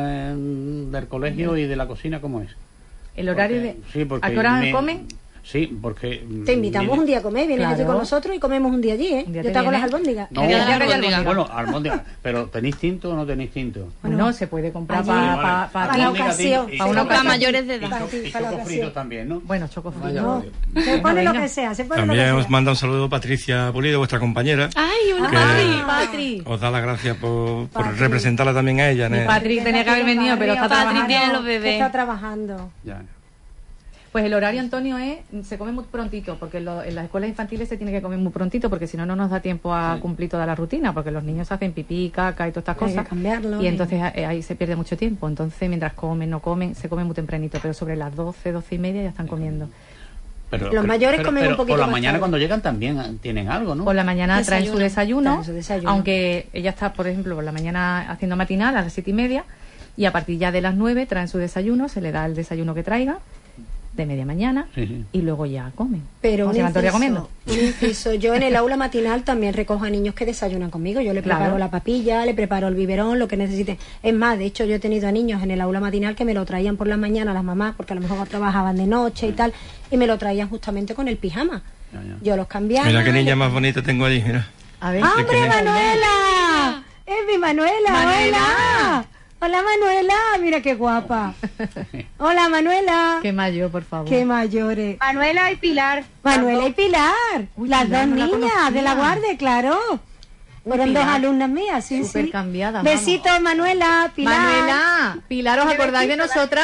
A: del colegio y de la cocina, ¿cómo es?
C: El horario de...
A: Sí, porque
C: ¿A qué hora comen?
A: Sí, porque...
B: Te invitamos un día a comer, vienes
C: Claro.
B: aquí con nosotros y comemos un día allí, ¿eh?
C: Un día
B: Yo
C: te
B: te hago las
C: vienes.
B: albóndigas.
A: No,
E: Quería dar albóndiga.
A: bueno, albóndiga. Pero ¿tenéis tinto o no tenéis tinto?
B: Bueno,
C: no, se puede comprar
B: allí-
C: para...
B: Para la ocasión.
A: Y-
C: Para una
E: Para
C: ocasión.
E: mayores de
A: Y
E: edad.
B: Para ti, para la
A: choco
B: ocasión.
A: frito también, ¿no?
C: Bueno, choco frito.
A: Vaya,
B: No,
A: odio.
B: se pone lo
C: venga.
B: que sea, se pone lo
G: También
B: que
G: os
B: sea.
G: manda un saludo Patricia Pulido, vuestra compañera.
E: Ay, una
G: Que-
E: Patri.
C: Patri.
G: Os da las gracias por
B: Patri.
G: representarla también a ella.
C: Mi Patri tenía que haber venido, pero está
E: Patri
C: trabajando.
E: tiene los
B: Que
E: bebés.
B: Está trabajando.
A: Ya.
C: Pues el horario, Antonio, se come muy prontito, porque en las escuelas infantiles se tiene que comer muy prontito, porque si no, no nos da tiempo a cumplir toda la rutina, porque los niños hacen pipí, caca y todas estas
B: Hay que
C: cosas.
B: cambiarlo,
C: Y entonces ahí se pierde mucho tiempo. Entonces, mientras comen, no comen, se come muy tempranito, pero sobre las 12, 12 y media ya están comiendo.
A: Pero,
B: mayores comen un poquito
A: por la
B: más
A: mañana
B: tarde.
A: cuando llegan también tienen algo, ¿no?
C: Por la mañana traen su desayuno,
B: Traen su desayuno.
C: aunque ella está, por ejemplo, por la mañana haciendo matinal a las 7:30, y a partir ya de las 9 traen su desayuno, se le da el desayuno que traiga, de media mañana,
A: Sí, sí.
C: y luego ya comen.
B: Pero
C: Como
B: un
C: se van todo el día
B: inciso,
C: comiendo.
B: un inciso. Yo en el aula matinal también recojo a niños que desayunan conmigo. Yo le
C: Claro.
B: preparo la papilla, le preparo el biberón, lo que necesiten. Es más, de hecho, yo he tenido a niños en el aula matinal que me lo traían por las mañanas las mamás, porque a lo mejor trabajaban de noche y tal, y me lo traían justamente con el pijama.
A: Ya, ya.
B: Yo los cambiaba.
G: Mira qué niña más bonita tengo allí, mira.
C: A ver,
B: ¡Hombre,
G: ¿De quién es?
B: Manuela! ¡Es mi Manuela! ¡Hola! ¡Hola, Manuela! Mira qué guapa. ¡Hola, Manuela!
C: qué mayor, por favor.
B: ¡Qué mayores!
F: Manuela y Pilar.
B: Manuela y Pilar,
C: Uy,
B: las
C: Pilar,
B: dos
C: no la
B: niñas
C: conocía.
B: de la guardia, claro. Fueron
C: Pilar.
B: dos alumnas mías, sí,
C: Súper
B: sí.
C: cambiada, vamos.
B: Besitos, Manuela, Pilar.
C: Manuela, Pilar, ¿os acordáis de nosotras?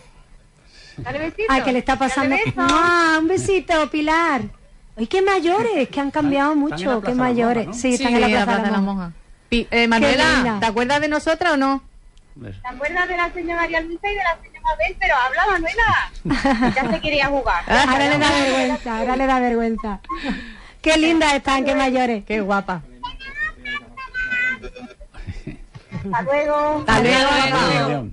F: Dale besito.
B: Ay, que le está pasando.
F: Dale beso.
B: ¡Mua! Un besito, Pilar. ¡Ay, qué mayores! Que han cambiado
A: Están en
B: mucho,
A: la
B: qué
A: Plaza de la
B: mayores.
A: Monja, ¿no?
B: Sí, están en la Plaza de la Monja.
C: Monja. Manuela,
B: linda.
C: ¿te acuerdas de nosotras o no?
F: ¿Te acuerdas de la señora María Luisa y de la señora Mabel? Pero habla, Manuela. Ya se quería jugar.
B: Ahora le da vergüenza, ahora le da vergüenza. Qué lindas están, qué mayores.
C: Qué guapa.
F: Hasta luego.
C: Hasta luego.
A: Adiós.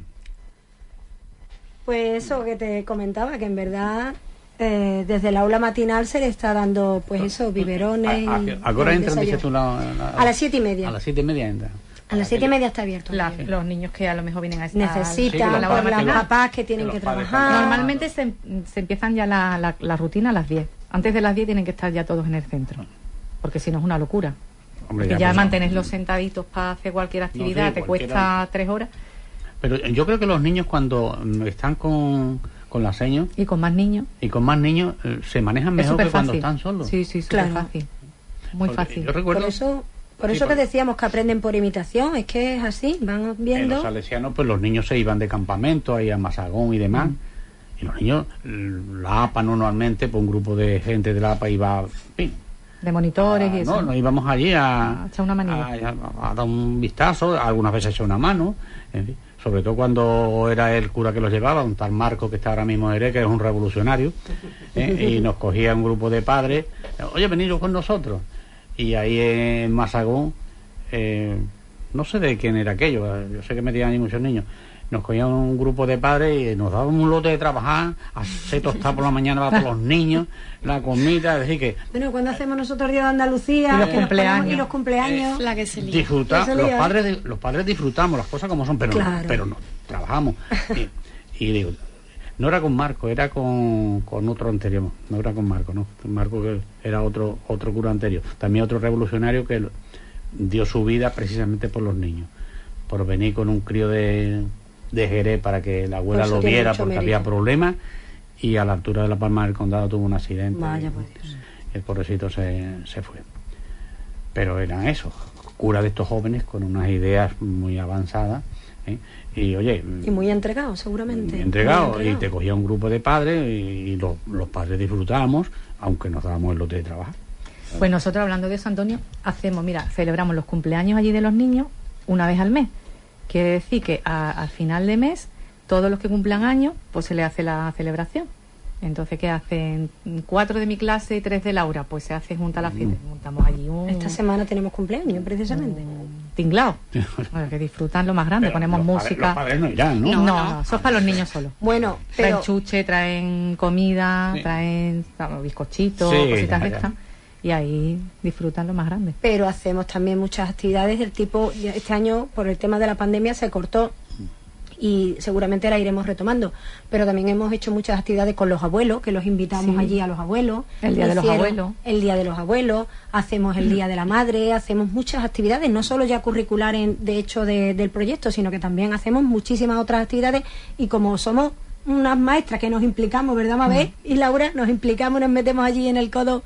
B: Pues eso que te comentaba, que en verdad desde el aula matinal se le está dando, pues eso, biberones. y
A: ¿A qué hora
B: el
A: entran, dices tú?
B: desayuno. A las 7:30.
A: A las 7:30 entran.
B: A las 7:30 está abierto.
C: Los niños que a lo mejor vienen a estar...
B: Necesitan
A: Sí,
C: la
B: por
C: hora
B: las
C: matinal.
B: papás que tienen
A: Que
B: que
A: los padres
B: trabajar.
C: Normalmente se empiezan ya la rutina a las 10. Antes de las 10 tienen que estar ya todos en el centro. Porque si no es una locura.
A: Hombre,
C: Porque ya
A: pues,
C: mantenerlos sentaditos para hacer cualquier actividad te
A: cualquiera.
C: cuesta 3 horas.
A: Pero yo creo que los niños cuando están con la seño
C: Y con más niños
A: y con más niños se manejan
C: es
A: mejor
C: súper
A: que cuando
C: fácil.
A: están solos.
C: Sí, sí, súper
B: Claro.
C: fácil. Muy
A: Porque
C: fácil.
A: Yo recuerdo
B: Por
A: Sí,
B: eso que
A: porque-
B: decíamos que aprenden por imitación, es que es así, van
A: en los
B: viendo.
A: salesianos, pues los niños se iban de campamento ahí a Masagón y demás. Y los niños, la APA normalmente, pues un grupo de gente de la APA iba, en fin,
C: De monitores y eso.
A: no, nos íbamos allí
C: A echar una manilla.
A: a dar un vistazo, algunas veces echar una mano, en fin, sobre todo cuando era el cura que los llevaba, un tal Marco que está ahora mismo en Jerez, que es un revolucionario, y nos cogía un grupo de padres, oye, veniros con nosotros, y ahí en Masagón, no sé de quién era aquello, yo sé que metían ahí muchos niños, nos cogían un grupo de padres y nos daban un lote de trabajar, hacer tostar por la mañana para todos los niños, la comida, es decir que
B: Bueno, cuando hacemos nosotros Día de Andalucía
C: Y los
B: que nos
C: cumpleaños.
B: ponemos- y los cumpleaños.
E: La que se lía.
A: disfrutar,
B: Eso lío,
A: los padres disfrutamos las cosas como son, pero
B: Claro.
A: pero no trabajamos. Y digo, no era con Marco, era con otro anterior, no era con Marco, no, Marco que era otro cura anterior, también otro revolucionario que dio su vida precisamente por los niños. por venir con un crío de Jerez para que la abuela
B: Pues eso
A: lo
B: tiene
A: viera
B: mucho
A: porque
B: mérito.
A: había problemas, y a la altura de La Palma del Condado tuvo un accidente.
B: Vaya, por Dios.
A: El pobrecito se fue. Pero eran esos, cura de estos jóvenes con unas ideas muy avanzadas, ¿eh? Y oye,
B: Y muy entregado, seguramente.
A: entregado,
B: Muy
A: y te cogía un grupo de padres y los padres disfrutábamos, aunque nos dábamos el lote de trabajar.
C: Pues nosotros, hablando de eso, Antonio, celebramos los cumpleaños allí de los niños una vez al mes. Quiere decir que al final de mes, todos los que cumplan años, pues se le hace la celebración. Entonces, ¿qué hacen? 4 de mi clase y 3 de Laura, pues se hace junta la fiesta. Montamos allí un
B: Esta semana tenemos cumpleaños, precisamente.
C: tinglao. Bueno, que disfrutan lo más grande,
A: Pero
C: ponemos música.
A: Los padres no irán, ¿no?
C: No, eso es para los niños solo.
B: Bueno,
C: Traen
B: pero
C: chuche, traen comida,
A: Sí.
C: traen bizcochitos,
A: Sí,
C: cositas
A: ya,
C: de
A: ya.
C: estas. Y ahí disfrutan lo más grande.
B: pero hacemos también muchas actividades del tipo, este año por el tema de la pandemia se cortó y seguramente la iremos retomando, pero también hemos hecho muchas actividades con los abuelos, que los invitamos
C: Sí.
B: allí a los abuelos.
C: El Día de los Abuelos.
B: El Día de los Abuelos, hacemos el Día de la Madre, hacemos muchas actividades, no solo ya curriculares de hecho del proyecto, sino que también hacemos muchísimas otras actividades, y como somos unas maestras que nos implicamos, ¿verdad, Mabel y Laura? Nos implicamos, nos metemos allí en el codo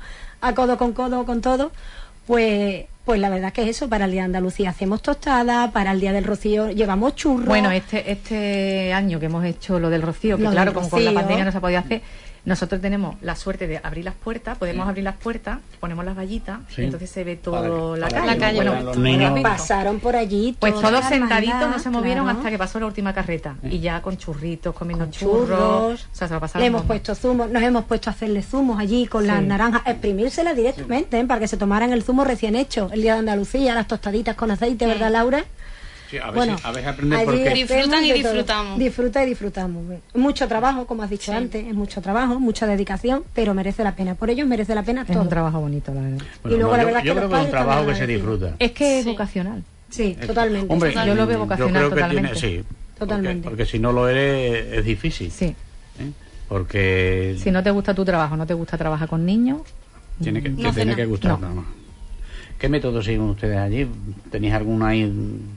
B: con todo, pues la verdad que es eso. Para el Día de Andalucía hacemos tostadas, para el Día del Rocío llevamos churros.
C: Bueno, este año que hemos hecho lo del rocío, que
B: Lo
C: claro,
B: del
C: como con la
B: rocío.
C: pandemia no se ha podido hacer, nosotros tenemos la suerte de abrir las puertas, podemos abrir las puertas, ponemos las vallitas,
A: Sí.
C: y entonces se ve
A: Para
C: todo
A: que-
C: la
A: para
C: calle.
E: que
C: Bueno,
E: vean
A: los
C: ¿lo
A: niños.
C: has visto?
B: Pasaron por allí
C: Pues
B: toda
C: todos
B: la
C: sentaditos
B: hermandad,
C: no se movieron
B: claro.
C: hasta que pasó la última carreta. Y ya con churritos, comiendo
B: Con
C: churros. O sea, se lo pasaron
B: le hemos
C: bomba.
B: puesto zumos, nos hemos puesto a hacerle zumos allí con las
C: Sí.
B: naranjas, exprimírselas directamente, para que se tomaran el zumo recién hecho. El Día de Andalucía, las tostaditas con aceite, ¿verdad, Laura?
A: Sí, a ver,
B: Bueno,
A: si, a ver si aprendes
B: allí
A: porque
E: Disfrutan
B: hacemos
E: y
B: de todo.
E: disfrutamos.
B: Disfruta y disfrutamos. Mucho trabajo, como has dicho
E: Sí.
B: antes, es mucho trabajo, mucha dedicación, pero merece la pena. Por ello merece la pena
C: Es
B: todo.
C: un trabajo bonito, la verdad.
A: bueno,
B: y luego la verdad
A: yo
B: que
A: creo
B: los
A: que es un
B: padres
A: trabajo que
B: también
A: se
B: agradecen.
A: disfruta.
C: Es que es
E: Sí.
C: vocacional.
B: Sí, totalmente.
A: Hombre,
C: Yo lo veo vocacional
A: yo creo que
C: totalmente.
A: sí.
B: Totalmente.
A: Porque si no lo eres, es difícil.
C: Sí.
A: ¿eh? Porque
C: Si no te gusta tu trabajo, no te gusta trabajar con niños,
A: tiene que,
E: No
A: te
E: hace
A: tiene
E: nada.
A: que gustar
C: No.
A: nada más. ¿Qué método siguen ustedes allí? ¿Tenéis alguna ahí?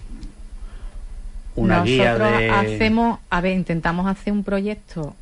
A: Una guía
C: nosotros
A: de...
C: intentamos hacer un proyecto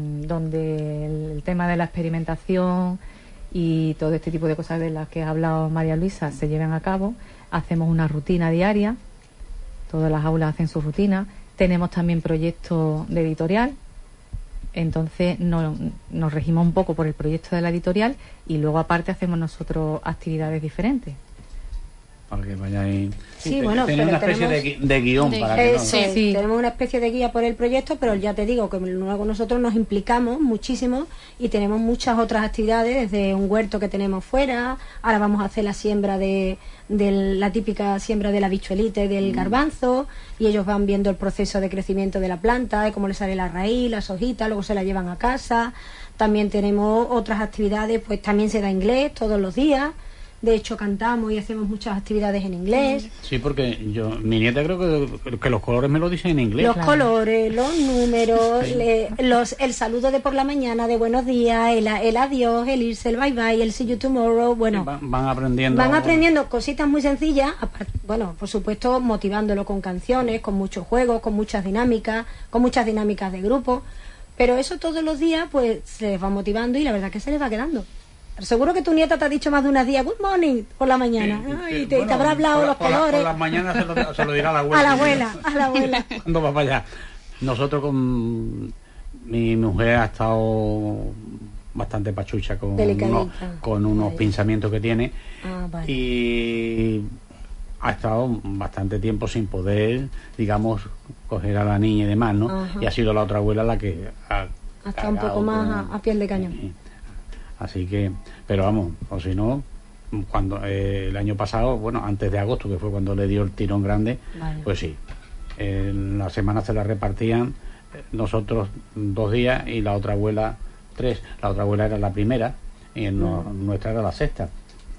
C: donde el tema de la experimentación y todo este tipo de cosas de las que ha hablado María Luisa se lleven a cabo. Hacemos una rutina diaria, todas las aulas hacen su rutina. Tenemos también proyectos de editorial, entonces nos regimos un poco por el proyecto de la editorial y luego aparte hacemos nosotros actividades diferentes.
A: Para que vayáis...
B: Sí, bueno,
A: tenéis una
B: pero
A: especie
B: tenemos-
A: de guión para que no...
B: Eso es,
C: Sí.
B: tenemos una especie de guía por el proyecto, pero ya te digo que luego nosotros nos implicamos muchísimo y tenemos muchas otras actividades, desde un huerto que tenemos fuera, ahora vamos a hacer la siembra de la típica siembra de la bichuelita y del garbanzo, y ellos van viendo el proceso de crecimiento de la planta, de cómo le sale la raíz, las hojitas, luego se la llevan a casa. También tenemos otras actividades, pues también se da inglés todos los días. De hecho, cantamos y hacemos muchas actividades en inglés.
A: Sí, porque mi nieta creo que los colores me lo dicen en inglés.
B: Los colores, los números,
A: Sí.
B: el saludo de por la mañana, de buenos días, el adiós, el irse, el bye bye, el see you tomorrow. Bueno,
A: Van aprendiendo...
B: van aprendiendo cositas muy sencillas. Bueno, por supuesto, motivándolo con canciones, con muchos juegos, con muchas dinámicas de grupo. Pero eso todos los días, pues se les va motivando y la verdad que se les va quedando. Seguro que tu nieta te ha dicho más de unos días, good morning, por la mañana.
A: Sí,
B: Ay,
A: sí,
B: te
A: bueno,
B: habrá hablado los colores.
A: Por las mañanas se lo dirá a la abuela.
B: A la abuela, a la abuela.
A: Cuando va para allá. Nosotros con mi mujer ha estado bastante pachucha con
B: Delicadita.
A: unos
B: Vale.
A: pensamientos que tiene
B: Ah, vale.
A: y ha estado bastante tiempo sin poder, digamos, coger a la niña y demás, ¿no?
B: Ajá.
A: Y ha sido la otra abuela la que ha
B: Hasta un
A: cargado
B: poco más
A: con-
B: a piel de cañón.
A: Sí. Así que, pero vamos, o si no, cuando el año pasado, bueno, antes de agosto, que fue cuando le dio el tirón grande,
B: Vale.
A: pues sí, la semana se la repartían nosotros 2 días y la otra abuela 3. La otra abuela era la primera y nuestra era la sexta.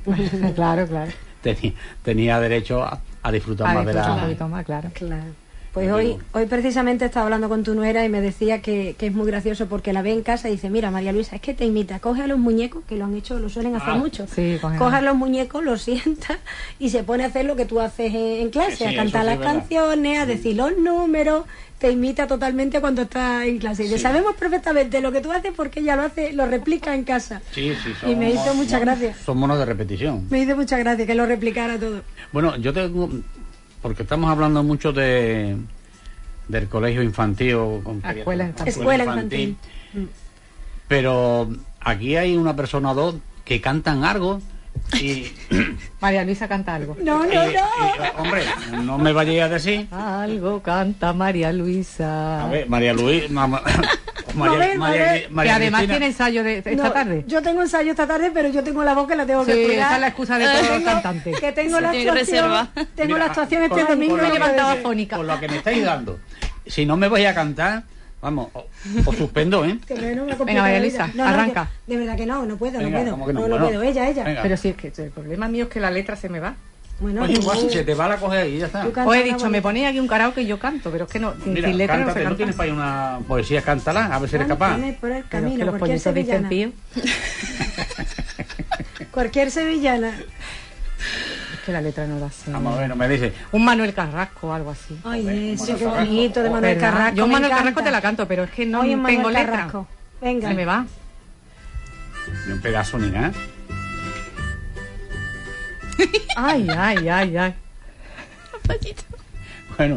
C: Claro, claro.
A: Tenía derecho a disfrutar
C: A
A: más de
C: disfrutar un
A: la...
C: poquito más, claro.
B: Claro. Pues
A: Yo
B: hoy
A: tengo.
B: precisamente estaba hablando con tu nuera y me decía que es muy gracioso porque la ve en casa y dice, mira, María Luisa, es que te imita, coge a los muñecos, que lo han hecho, lo suelen hacer mucho,
C: sí,
B: coge a los muñecos, los sienta y se pone a hacer lo que tú haces en clase,
A: Sí,
B: a cantar
A: eso sí
B: las
A: es verdad.
B: canciones, a decir los números, te imita totalmente cuando estás en clase. Y le sabemos perfectamente lo que tú haces porque ella lo hace, lo replica en casa.
A: Sí,
B: Y me hizo mucha gracia.
A: Son monos de repetición.
B: Me hizo mucha gracia que lo replicara todo.
A: Bueno, yo tengo... Porque estamos hablando mucho del colegio infantil.
C: Escuela infantil.
B: Escuela infantil.
A: Pero aquí hay una persona o dos que cantan algo y...
C: María Luisa canta algo.
B: No,
A: hombre, no me vayáis a decir...
C: Algo canta María Luisa.
A: A ver, María Luis...
B: Mabel.
C: Que además
A: Cristina,
C: tiene ensayo de esta
B: No,
C: tarde.
B: Yo tengo ensayo esta tarde, pero yo tengo la voz que la tengo que
C: Sí,
B: cuidar.
C: esa es la excusa de todos los
B: Tengo-
C: cantantes.
B: Que tengo la
E: tiene
B: actuación,
E: reserva.
B: tengo
A: Mira,
B: la actuación este
A: con-
B: domingo.
A: con
B: y
A: lo que
C: levantaba
A: me-
C: fónica.
A: Con lo que me estáis dando. Si no me vais a cantar, vamos, os suspendo, ¿eh?
B: Que no me complica
C: Venga, María
B: la
C: Luisa,
B: vida.
C: arranca.
B: De verdad que no puedo,
A: Venga,
B: no puedo.
A: ¿cómo que no?
B: No
A: Bueno,
B: puedo, ella.
A: venga.
C: Pero si es que el problema mío es que la letra se me va.
B: Bueno,
A: Oye,
B: tú-
A: igual si se te va la coger y ya está.
B: tú canta
C: Os he
B: una
C: dicho, me
B: bonita.
C: ponéis aquí un karaoke y yo canto, pero es que no,
A: Mira,
C: sin letra no
A: cántate,
C: se
A: ¿no
C: canta.
A: tienes para ahí una poesía? Cántala, a ver si eres
B: Bueno,
A: capaz.
B: tienes por el
C: Pero es
B: camino,
C: que los
B: cualquier
C: pollitos dicen
B: sevillana.
C: pío.
B: Cualquier sevillana.
C: Es que la letra no la sé.
A: Vamos a ver, no me dice.
C: Un Manuel Carrasco o algo así.
B: Ay, eso, qué
A: Manuel
B: bonito de Manuel
C: ¿Verdad?
B: Carrasco.
C: Yo
B: me
C: Manuel
B: encanta.
C: Carrasco te la canto, pero es que no
B: Oye, Manuel
C: tengo letra.
B: Carrasco. Venga.
C: Se me va.
A: Ni un pedazo ni nada.
C: Ay.
A: Bueno.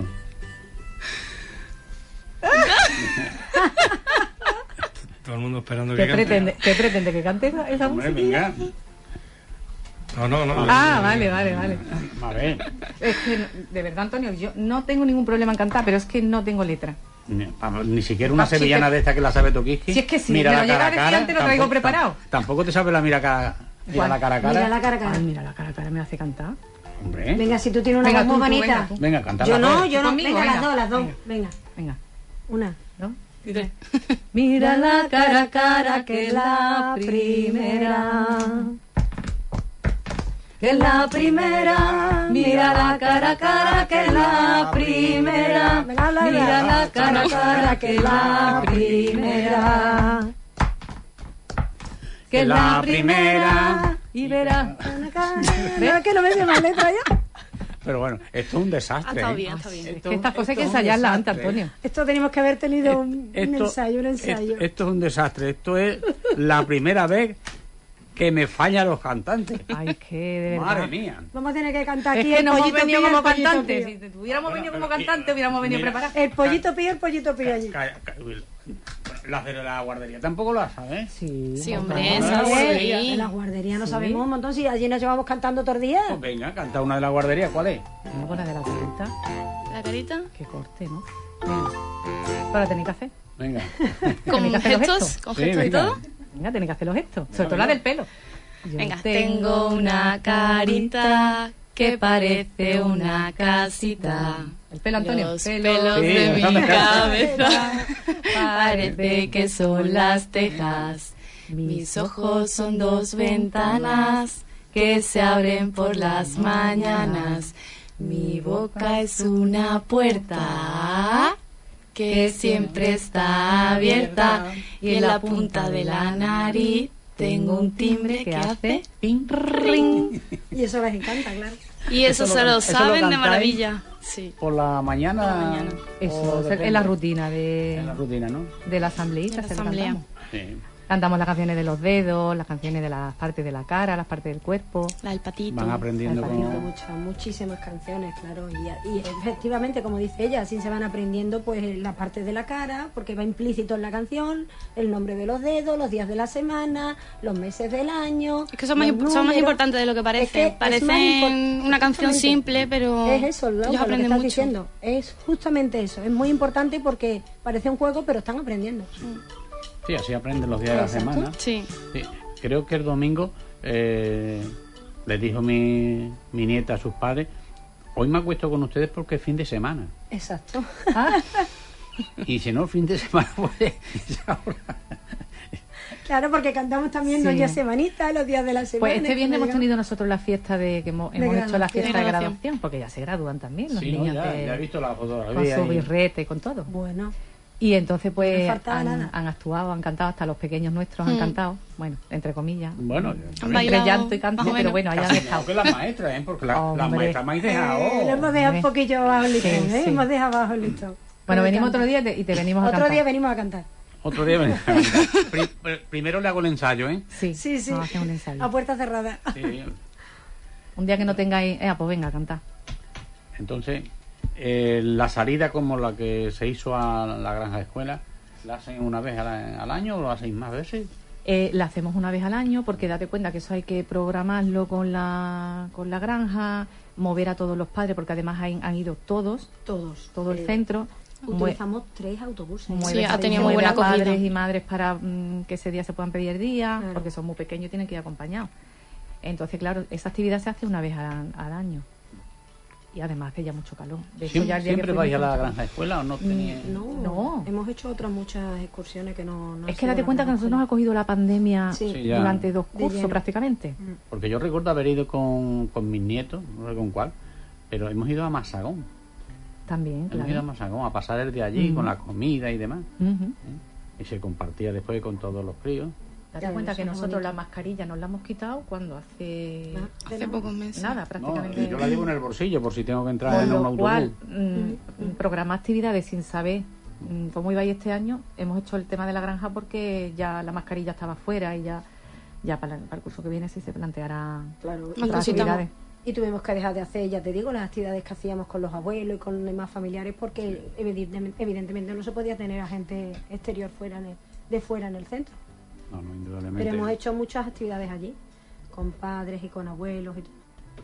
G: Todo el mundo esperando que
C: ¿Qué
G: cante.
C: pretende que cante esa
A: Hombre,
C: musiquilla?
A: venga.
G: No.
C: Ah, vale.
A: A ver.
C: Es que, de verdad, Antonio, yo no tengo ningún problema en cantar, pero es que no tengo letra.
A: Ni siquiera una
C: Ah, sí,
A: sevillana de esta que la sabe Toquiski.
C: Si es que sí,
A: Mira
C: me
A: la
C: lo llega
A: cara
C: a decir
A: cara,
C: antes, lo traigo preparado.
A: Tampoco te sabe la mira cara. Mira
C: ¿Cuál?
A: la cara cara.
B: Mira la cara, cara.
C: Ay, mira, la cara me hace cantar.
A: Hombre.
B: Venga, si tú tienes una
C: Venga,
B: voz muy
C: tú,
B: bonita.
C: venga, tú.
A: Venga, cántala.
B: Yo no,
A: pues.
B: yo no.
C: Conmigo,
B: Venga,
C: venga.
B: las dos.
C: Venga.
B: Venga.
C: Venga,
B: Una.
C: ¿no? Mira la cara a cara que es la primera. Que es la primera. Mira la cara a cara que es la primera.
B: Venga, habla,
C: Mira
B: habla.
C: la cara a cara que es la primera. Que es la primera. Y verás.
B: Veo que no me sé más letra ya.
A: Pero bueno, esto es un desastre.
E: Ha estado
A: ¿eh?
E: bien, ha estado bien.
C: Es que estas cosas hay que
A: es un
C: ensayarlas antes,
A: desastre.
C: Antonio.
B: Esto teníamos que haber tenido un
A: Esto-
B: ensayo.
A: Esto es un desastre. Esto es la primera vez que me fallan los cantantes.
C: Ay, que de verdad.
A: Madre mía.
B: Vamos a tener que cantar
C: Es
B: aquí
C: que
B: el
C: no hemos
B: pollito
C: venido
B: pío,
C: como
B: el pollito
C: cantantes.
B: pío.
C: Si hubiéramos
A: Bueno,
C: venido
A: pero
C: como cantantes, hubiéramos venido
A: mira,
C: preparados.
B: El pollito pío allí.
A: Las de la guardería tampoco las sabes.
C: Sí,
E: Sí,
C: montón.
E: hombre,
A: Ah,
E: eso
A: guardería.
E: sí.
B: En la guardería no
C: Sí.
B: sabemos un montón. Si allí nos llevamos cantando todo el día.
A: Pues venga, canta una de la guardería. ¿Cuál es?
C: Venga, con la de la carita.
E: La carita.
C: Que corte, ¿no? Venga. Ahora tenéis que hacer.
A: Venga.
E: Con
C: que hacer los
E: gestos,
C: gestos.
E: con
A: Sí,
E: gestos y
A: venga.
E: todo.
C: Venga, tenéis que hacer los gestos. Sobre todo la del pelo. Yo
E: Venga, tengo una carita que parece una casita.
C: El pelo, Antonio.
E: Los
C: Pelo.
E: pelos
A: Sí,
E: de mi
A: déjame
E: cabeza parece que son las tejas. Mis ojos son dos ventanas que se abren por las mañanas. Mi boca es una puerta que siempre está abierta y en la punta de la nariz tengo un timbre que hace ping ring.
B: Y eso les encanta, claro.
E: Y eso se lo
A: eso lo
E: saben de
A: cantáis.
E: maravilla. Sí.
A: Por la mañana.
E: Por la mañana.
C: Eso,
A: o
C: es
A: depende.
C: en la rutina de,
A: En la rutina, ¿no?
C: de la asambleísta.
E: De la
C: se lo
E: asamblea.
C: cantamos.
A: Sí.
C: Cantamos las canciones de los dedos, las canciones de las partes de la cara, las partes del cuerpo.
E: La del patito.
A: Van aprendiendo
C: Al
A: como...
C: patito.
B: Muchísimas canciones, claro. Y efectivamente, como dice ella, así se van aprendiendo pues las partes de la cara, porque va implícito en la canción, el nombre de los dedos, los días de la semana, los meses del año.
E: Es que son más,
B: los
E: son más
B: números.
E: importantes de lo que parece.
B: Es que es
E: Parecen
B: más impor-
E: una canción
B: exactamente.
E: simple, pero
B: Es eso, Laura,
E: ellos
B: lo que
E: aprenden
B: estás
E: mucho.
B: diciendo. Es justamente eso. Es muy importante porque parece un juego, pero están aprendiendo.
A: Sí, así aprenden los días de la
B: Exacto.
A: semana.
E: Sí.
A: Sí, creo que el domingo le dijo mi nieta a sus padres, hoy me acuesto con ustedes porque es fin de semana.
B: Exacto.
C: Ah,
A: Y si no, fin de semana, pues esa hora.
B: Claro, porque cantamos también
C: Sí.
B: Noche Semanita, los días de la semana.
C: Pues este viernes hemos tenido nosotros la fiesta hemos hecho la fiesta de
E: graduación.
C: graduación, porque ya se gradúan también los
A: Sí, no,
C: niños
A: ya he visto la
C: con
A: fotografía.
C: su birrete y con todo.
B: Bueno,
C: Y entonces
B: No
C: pues
B: le faltaba nada.
C: han actuado, han cantado, hasta los pequeños nuestros han cantado, bueno, entre comillas.
A: Bueno,
E: Han
C: Entre
E: bailado,
C: llanto y canto,
E: más o
C: pero
E: menos.
C: bueno, hayan
A: casi
C: estado.
A: mejor que las maestras, ¿eh? Porque las
C: Hombre.
A: maestras me han dejado.
B: lo hemos dejado un poquillo abajo el listón,
C: Sí,
B: ¿eh?
C: sí.
B: Hemos dejado abajo el listón.
C: Bueno,
B: Pero
C: venimos
B: canta.
C: otro día y te venimos a
B: Otro
C: cantar.
B: día venimos a cantar.
A: Otro día primero le hago el ensayo, ¿eh?
C: Sí,
B: Sí, sí.
C: vamos a hacer un ensayo.
B: A puerta cerrada.
A: Sí.
C: Un día que no tengáis, pues venga a cantar.
A: Entonces, la salida como la que se hizo a la granja de escuela, ¿la hacen una vez al año o lo hacéis más veces?
C: La hacemos una vez al año porque date cuenta que eso hay que programarlo con la granja, mover a todos los padres porque además han ido todos,
B: Todos.
C: todo el centro.
B: Utilizamos 3 autobuses.
C: Mueve-
E: Sí, ha tenido
C: mueve
E: muy buena
C: a padres
E: acogida.
C: y madres para que ese día se puedan pedir día,
B: Claro.
C: porque son muy pequeños y tienen que ir acompañados. Entonces, claro, esa actividad se hace una vez al año. Y además hace ya mucho calor. De hecho, ya el día que
A: ¿Siempre vais a
C: fuimos-
A: la granja de escuela o no teníais?
B: No, hemos hecho otras muchas excursiones que no
C: Es
B: han
C: que
B: sido
C: date
B: la
C: cuenta que
B: granja.
C: nosotros nos ha cogido la pandemia
B: Sí.
A: Sí, ya.
C: durante 2
B: De
C: cursos
B: lleno.
C: prácticamente.
A: Porque yo recuerdo haber ido con mis nietos, no sé con cuál, pero hemos ido a Masagón.
C: También,
A: Hemos ido a
C: claro.
A: Masagón a pasar el día allí
C: Ujú.
A: con la comida y demás.
C: Ujú.
A: Y se compartía después con todos los críos.
C: Date
B: Ya,
C: cuenta
B: eso
C: que
B: es
C: nosotros
B: bonito.
C: la mascarilla nos la hemos quitado cuando hace
E: Hace pocos meses.
C: nada,
A: No,
C: prácticamente.
A: yo la llevo en el bolsillo por si tengo que entrar
C: Con
A: en un
C: lo
A: autobús.
C: cual, programar actividades sin saber cómo iba a ir este año, hemos hecho el tema de la granja porque ya la mascarilla estaba fuera y ya para el curso que viene sí se planteará
B: Claro,
E: Más
C: otras
E: cositas.
C: actividades.
B: y tuvimos que dejar de hacer, ya te digo, las actividades que hacíamos con los abuelos y con los demás familiares porque evidentemente no se podía tener a gente exterior de fuera en el centro.
A: No, indudablemente.
B: Pero hemos hecho muchas actividades allí, con padres y con abuelos y todo.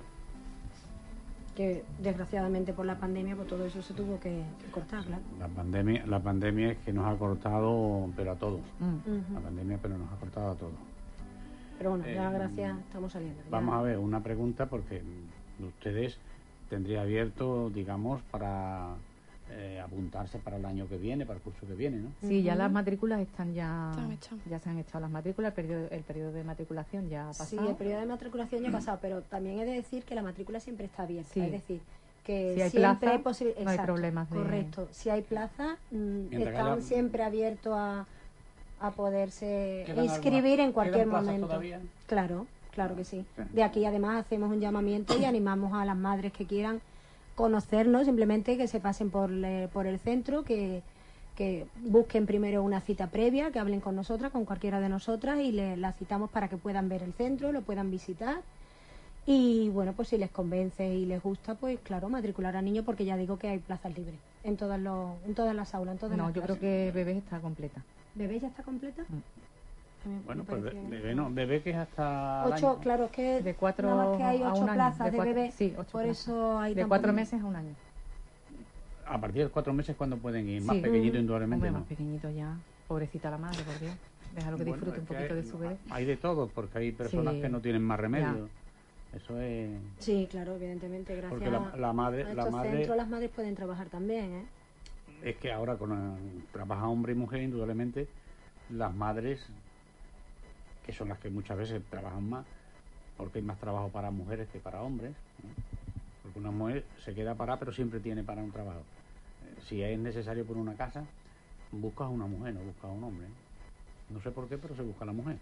B: Que desgraciadamente por la pandemia pues todo eso se tuvo que cortar, claro.
A: La pandemia es que nos ha cortado, pero a todos.
C: Mm.
A: La pandemia, pero nos ha cortado a todos.
B: Pero bueno, ya gracias estamos saliendo. Ya.
A: Vamos a ver, una pregunta porque ustedes tendrían abierto, digamos, para apuntarse para el año que viene, para el curso que viene, ¿no?
C: Sí, ya las matrículas están
E: Están hechas.
C: ya se han echado las matrículas, el periodo de matriculación ya ha
B: Sí,
C: pasado.
B: el periodo de matriculación ya ha pasado, pero también he de decir que la matrícula siempre está abierta.
C: Sí.
B: Es decir, que
C: Si hay
B: siempre
C: plaza,
B: hay posibilidades.
C: no hay problemas de-
B: Correcto. Si hay plaza,
A: Mientras
B: están
A: haya-
B: siempre abiertos a poderse
A: ¿Quedan
B: inscribir en
A: algunas-
B: cualquier
A: quedan plazas
B: momento.
A: todavía?
B: Claro, claro que sí.
A: Sí.
B: De aquí además hacemos un llamamiento y animamos a las madres que quieran conocernos, simplemente que se pasen por el centro, que busquen primero una cita previa, que hablen con nosotras, con cualquiera de nosotras y la citamos para que puedan ver el centro, lo puedan visitar y bueno, pues si les convence y les gusta, pues claro, matricular a niños porque ya digo que hay plazas libres en todas las aulas, en todas
C: No,
B: las
C: yo creo
B: clases.
C: que Bebés está completa.
B: ¿Bebé ya está completa? A mí
A: Bueno,
B: me
A: pues
B: parecía-
A: bebé, no, bebé que es hasta el
B: 8,
A: año.
B: claro, es que
C: De 4
B: nada más que hay
C: a
B: 8
C: un año,
B: plazas
C: de
B: de,
C: 4
B: bebé,
C: sí, 8
B: por
C: plazas.
B: eso hay
C: De
B: tan
C: 4
B: poquito.
C: meses a un año.
A: A partir de 4 meses cuando pueden ir, más
C: Sí.
A: pequeñito indudablemente,
C: Hombre,
A: ¿no?
C: más pequeñito ya. Pobrecita la madre, por Dios. Déjalo que
A: Bueno,
C: disfrute un
A: es que
C: poquito de su bebé.
A: Hay de todo, porque hay personas
C: Sí.
A: que no tienen más remedio. Eso es...
B: Sí, claro, evidentemente, gracias
A: Porque la madre-
B: a
A: la
B: estos
A: madre-
B: centros las madres pueden trabajar también, ¿eh?
A: Es que ahora con trabaja hombre y mujer, indudablemente, las madres, que son las que muchas veces trabajan más, porque hay más trabajo para mujeres que para hombres, ¿no? Porque una mujer se queda parada, pero siempre tiene para un trabajo. Si es necesario por una casa, buscas a una mujer, no buscas a un hombre. No sé por qué, pero se busca a la mujer.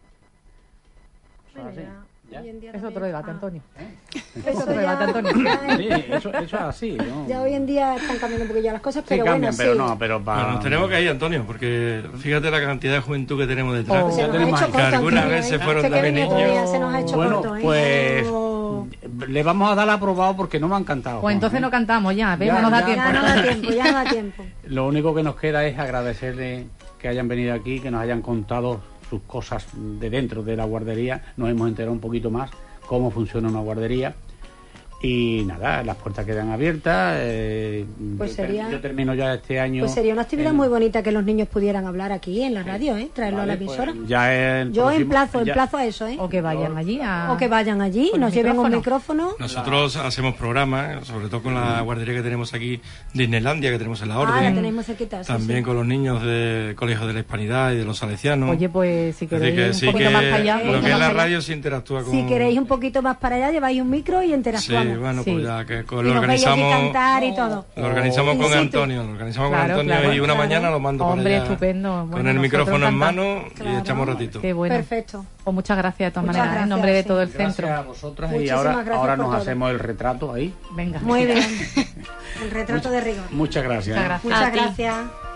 A: Eso
B: Bueno,
A: es así.
B: ya,
A: ¿Ya?
B: hoy en día
C: Es
B: también-
C: otro debate,
B: ah,
C: Antonio.
B: eso
C: otro
B: ya-
C: debate, Antonio.
A: Sí, eso es así, ¿no?
B: Ya hoy en día están cambiando un poquillo las cosas,
A: Sí,
B: pero
A: cambian,
B: bueno,
A: pero
B: sí.
A: no, pero para...
G: Bueno, nos tenemos que ir, Antonio, porque fíjate la cantidad de juventud que tenemos detrás.
C: Oh.
B: Se nos ha
A: tenemos
B: hecho
A: ahí.
G: Que
B: corto,
G: algunas
B: Antonio,
G: veces
B: ¿eh?
G: fueron
B: Sé que
G: también
B: venía
G: niños.
B: todavía, se nos ha hecho
A: Bueno,
B: corto, ¿eh?
A: pues
B: Oh.
A: le vamos a dar aprobado porque no me han cantado.
C: Pues entonces no cantamos ya, ¿ves?
A: Ya,
C: No nos da
A: ya.
C: tiempo.
B: Ya no da tiempo, ya no da tiempo.
A: Lo único que nos queda es agradecerle que hayan venido aquí, que nos hayan contado sus cosas de dentro de la guardería. Nos hemos enterado un poquito más cómo funciona una guardería. Y nada, las puertas quedan abiertas.
B: Pues
A: yo termino ya este año.
B: Pues sería una actividad muy bonita que los niños pudieran hablar aquí en la radio, traerlo a la emisora.
A: Pues ya
B: yo emplazo a eso,
C: O que vayan allí.
B: O que vayan allí, nos lleven un micrófono.
G: Nosotros hacemos programas, sobre todo con la guardería que tenemos aquí de Disneylandia, que tenemos en la Orden.
B: La tenemos cerquita,
G: también con los niños del Colegio de la Hispanidad y de los Salesianos.
C: Oye, pues si queréis un poquito más para allá.
G: Lo que es la radio se interactúa con...
B: Si queréis un poquito más para allá, lleváis un micro y interactuamos.
G: Sí, bueno, pues ya que
B: y
G: lo organizamos.
B: Cantar y todo.
G: Lo organizamos con Antonio. Y una mañana lo mando para allá.
C: Estupendo.
G: Con el micrófono en mano y echamos ratito.
C: Qué bueno.
B: Perfecto.
C: Pues muchas gracias de todas maneras, en nombre de todo el centro.
A: Gracias a vosotras. Y ahora nos hacemos el retrato ahí.
C: Venga.
B: Muy bien. El retrato de rigor.
A: Muchas gracias.
B: Muchas gracias.